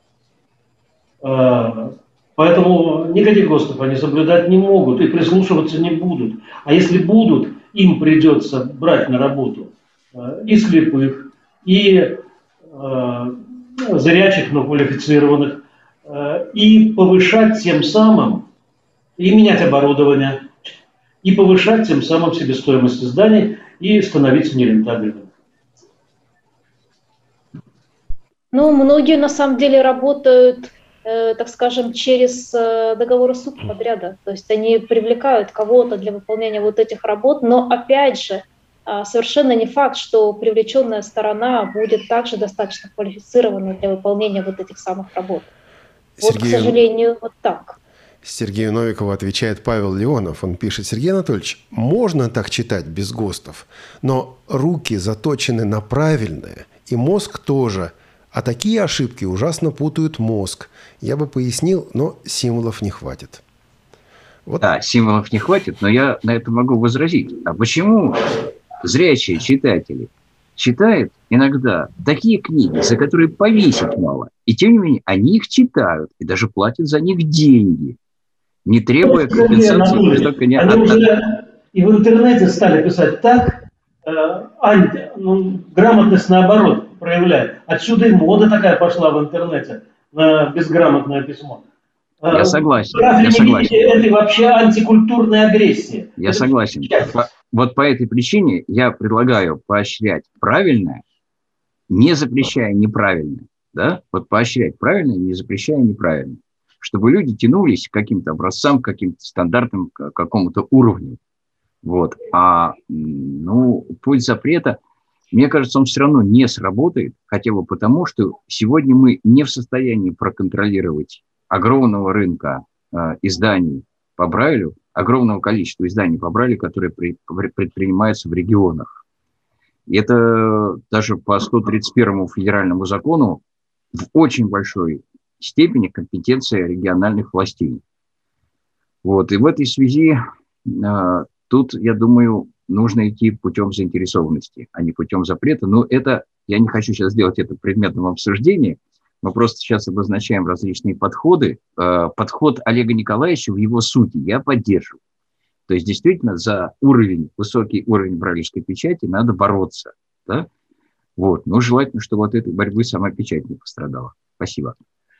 Поэтому никаких ГОСТов они соблюдать не могут и прислушиваться не будут. А если будут, им придется брать на работу и слепых, и зрячих, но квалифицированных, и повышать тем самым, и менять оборудование, и повышать тем самым себестоимость изданий и становиться нерентабельным. Многие на самом деле работают, так скажем, через договоры субподряда. То есть они привлекают кого-то для выполнения вот этих работ, но опять же, совершенно не факт, что привлеченная сторона будет также достаточно квалифицирована для выполнения вот этих самых работ. Вот, к сожалению, вот так. Сергею Новикову отвечает Павел Леонов. Он пишет: Сергей Анатольевич, можно так читать без ГОСТов, но руки заточены на правильное, и мозг тоже. А такие ошибки ужасно путают мозг. Я бы пояснил, но символов не хватит. Вот. Да, символов не хватит, но я на это могу возразить. А почему зрячие читатели читают иногда такие книги, за которые повесить мало, и тем не менее они их читают и даже платят за них деньги, не требуя компенсации? Они уже и в интернете стали писать так, грамотность наоборот проявляет. Отсюда и мода такая пошла в интернете на безграмотное письмо. Я согласен. Это вообще антикультурная агрессия. Я согласен. Вот по этой причине я предлагаю поощрять правильное, не запрещая неправильное. Да? Вот поощрять правильное, не запрещая неправильное. Чтобы люди тянулись к каким-то образцам, к каким-то стандартам, к какому-то уровню. Вот. Путь запрета, мне кажется, он все равно не сработает, хотя бы потому, что сегодня мы не в состоянии проконтролировать огромного рынка изданий по Брайлю, огромного количества изданий по Брайлю, которые предпринимаются в регионах. И это даже по 131 федеральному закону в очень большой степени компетенция региональных властей. Вот. И в этой связи тут, я думаю, нужно идти путем заинтересованности, а не путем запрета. Но это, я не хочу сейчас сделать это предметом обсуждения, мы просто сейчас обозначаем различные подходы. Подход Олега Николаевича в его сути я поддерживаю. То есть действительно за высокий уровень брайлевской печати надо бороться. Да? Вот. Но желательно, чтобы от этой борьбы сама печать не пострадала. Спасибо.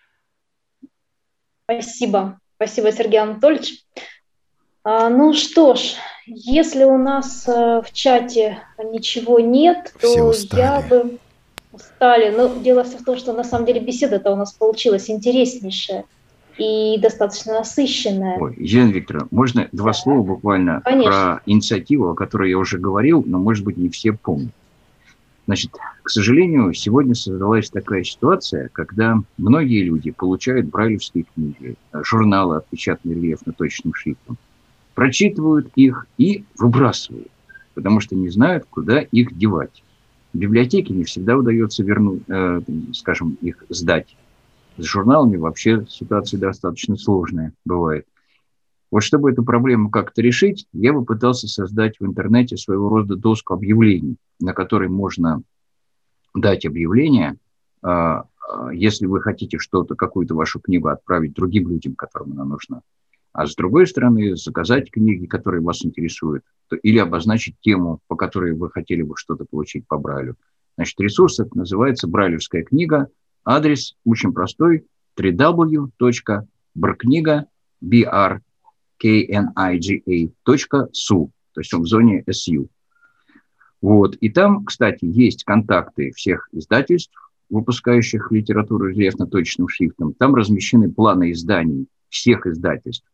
Спасибо. Спасибо, Сергей Анатольевич. Ну что ж, если у нас в чате ничего нет, то я бы устали. Но дело в том, что на самом деле беседа-то у нас получилась интереснейшая и достаточно насыщенная. Ой, Елена Викторовна, можно два слова буквально про инициативу, о которой я уже говорил, но, может быть, не все помнят. Значит, к сожалению, сегодня создалась такая ситуация, когда многие люди получают брайлевские книги, журналы, отпечатанные рельефно-точным шрифтом, прочитывают их и выбрасывают, потому что не знают, куда их девать. В библиотеке не всегда удается вернуть, скажем, их сдать. С журналами вообще ситуация достаточно сложная бывает. Вот чтобы эту проблему как-то решить, я бы пытался создать в интернете своего рода доску объявлений, на которой можно дать объявление, если вы хотите какую-то вашу книгу отправить другим людям, которым она нужна. А с другой стороны, заказать книги, которые вас интересуют, или обозначить тему, по которой вы хотели бы что-то получить по Брайлю. Значит, ресурс это называется «Брайлевская книга». Адрес очень простой: www.brkniga.su, то есть он в зоне SU. Вот. И там, кстати, есть контакты всех издательств, выпускающих литературу рельефно-точным шрифтом. Там размещены планы изданий всех издательств,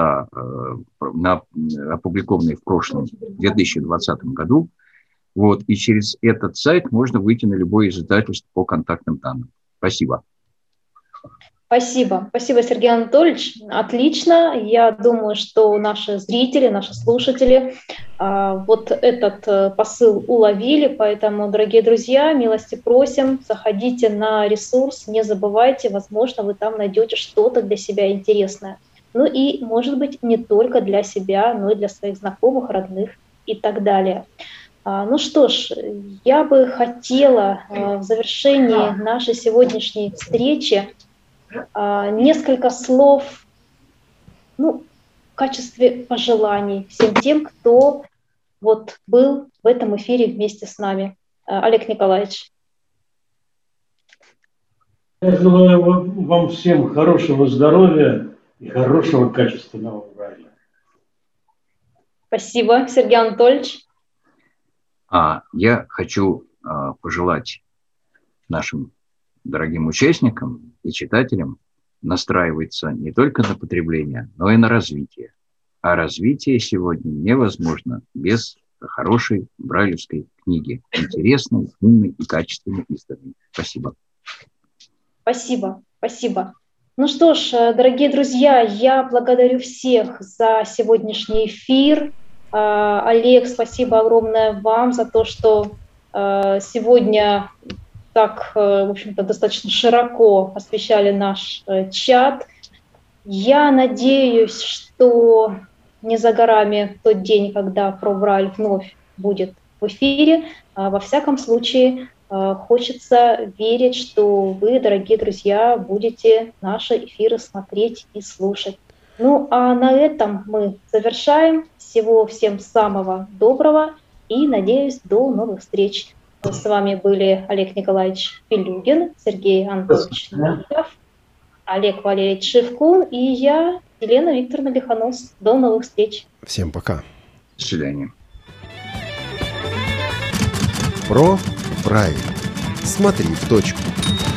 опубликованные в прошлом 2020 году. Вот. И через этот сайт можно выйти на любое из издательств по контактным данным. Спасибо. Спасибо. Спасибо, Сергей Анатольевич. Отлично. Я думаю, что наши зрители, наши слушатели вот этот посыл уловили. Поэтому, дорогие друзья, милости просим, заходите на ресурс, не забывайте, возможно, вы там найдете что-то для себя интересное. Ну и, может быть, не только для себя, но и для своих знакомых, родных и так далее. Ну что ж, я бы хотела в завершении нашей сегодняшней встречи несколько слов в качестве пожеланий всем тем, кто вот был в этом эфире вместе с нами. Олег Николаевич. Я желаю вам всем хорошего здоровья и хорошего качественного Брайля. Спасибо, Сергей Анатольевич. Я хочу пожелать нашим дорогим участникам и читателям настраиваться не только на потребление, но и на развитие. А развитие сегодня невозможно без хорошей брайлевской книги. Интересной, умной и качественно изданной. Спасибо. Спасибо. Спасибо. Ну что ж, дорогие друзья, я благодарю всех за сегодняшний эфир. Олег, спасибо огромное вам за то, что сегодня так, в общем-то, достаточно широко освещали наш чат. Я надеюсь, что не за горами тот день, когда про Брайль вновь будет в эфире. Во всяком случае, хочется верить, что вы, дорогие друзья, будете наши эфиры смотреть и слушать. Ну, а на этом мы завершаем. Всего всем самого доброго и, надеюсь, до новых встреч. С вами были Олег Николаевич Пелюгин, Сергей Анатольевич Нуров, Олег Валерьевич Шевкун и я, Елена Викторовна Лихонос. До новых встреч. Всем пока. До свидания. Про Брайль. Смотри в точку.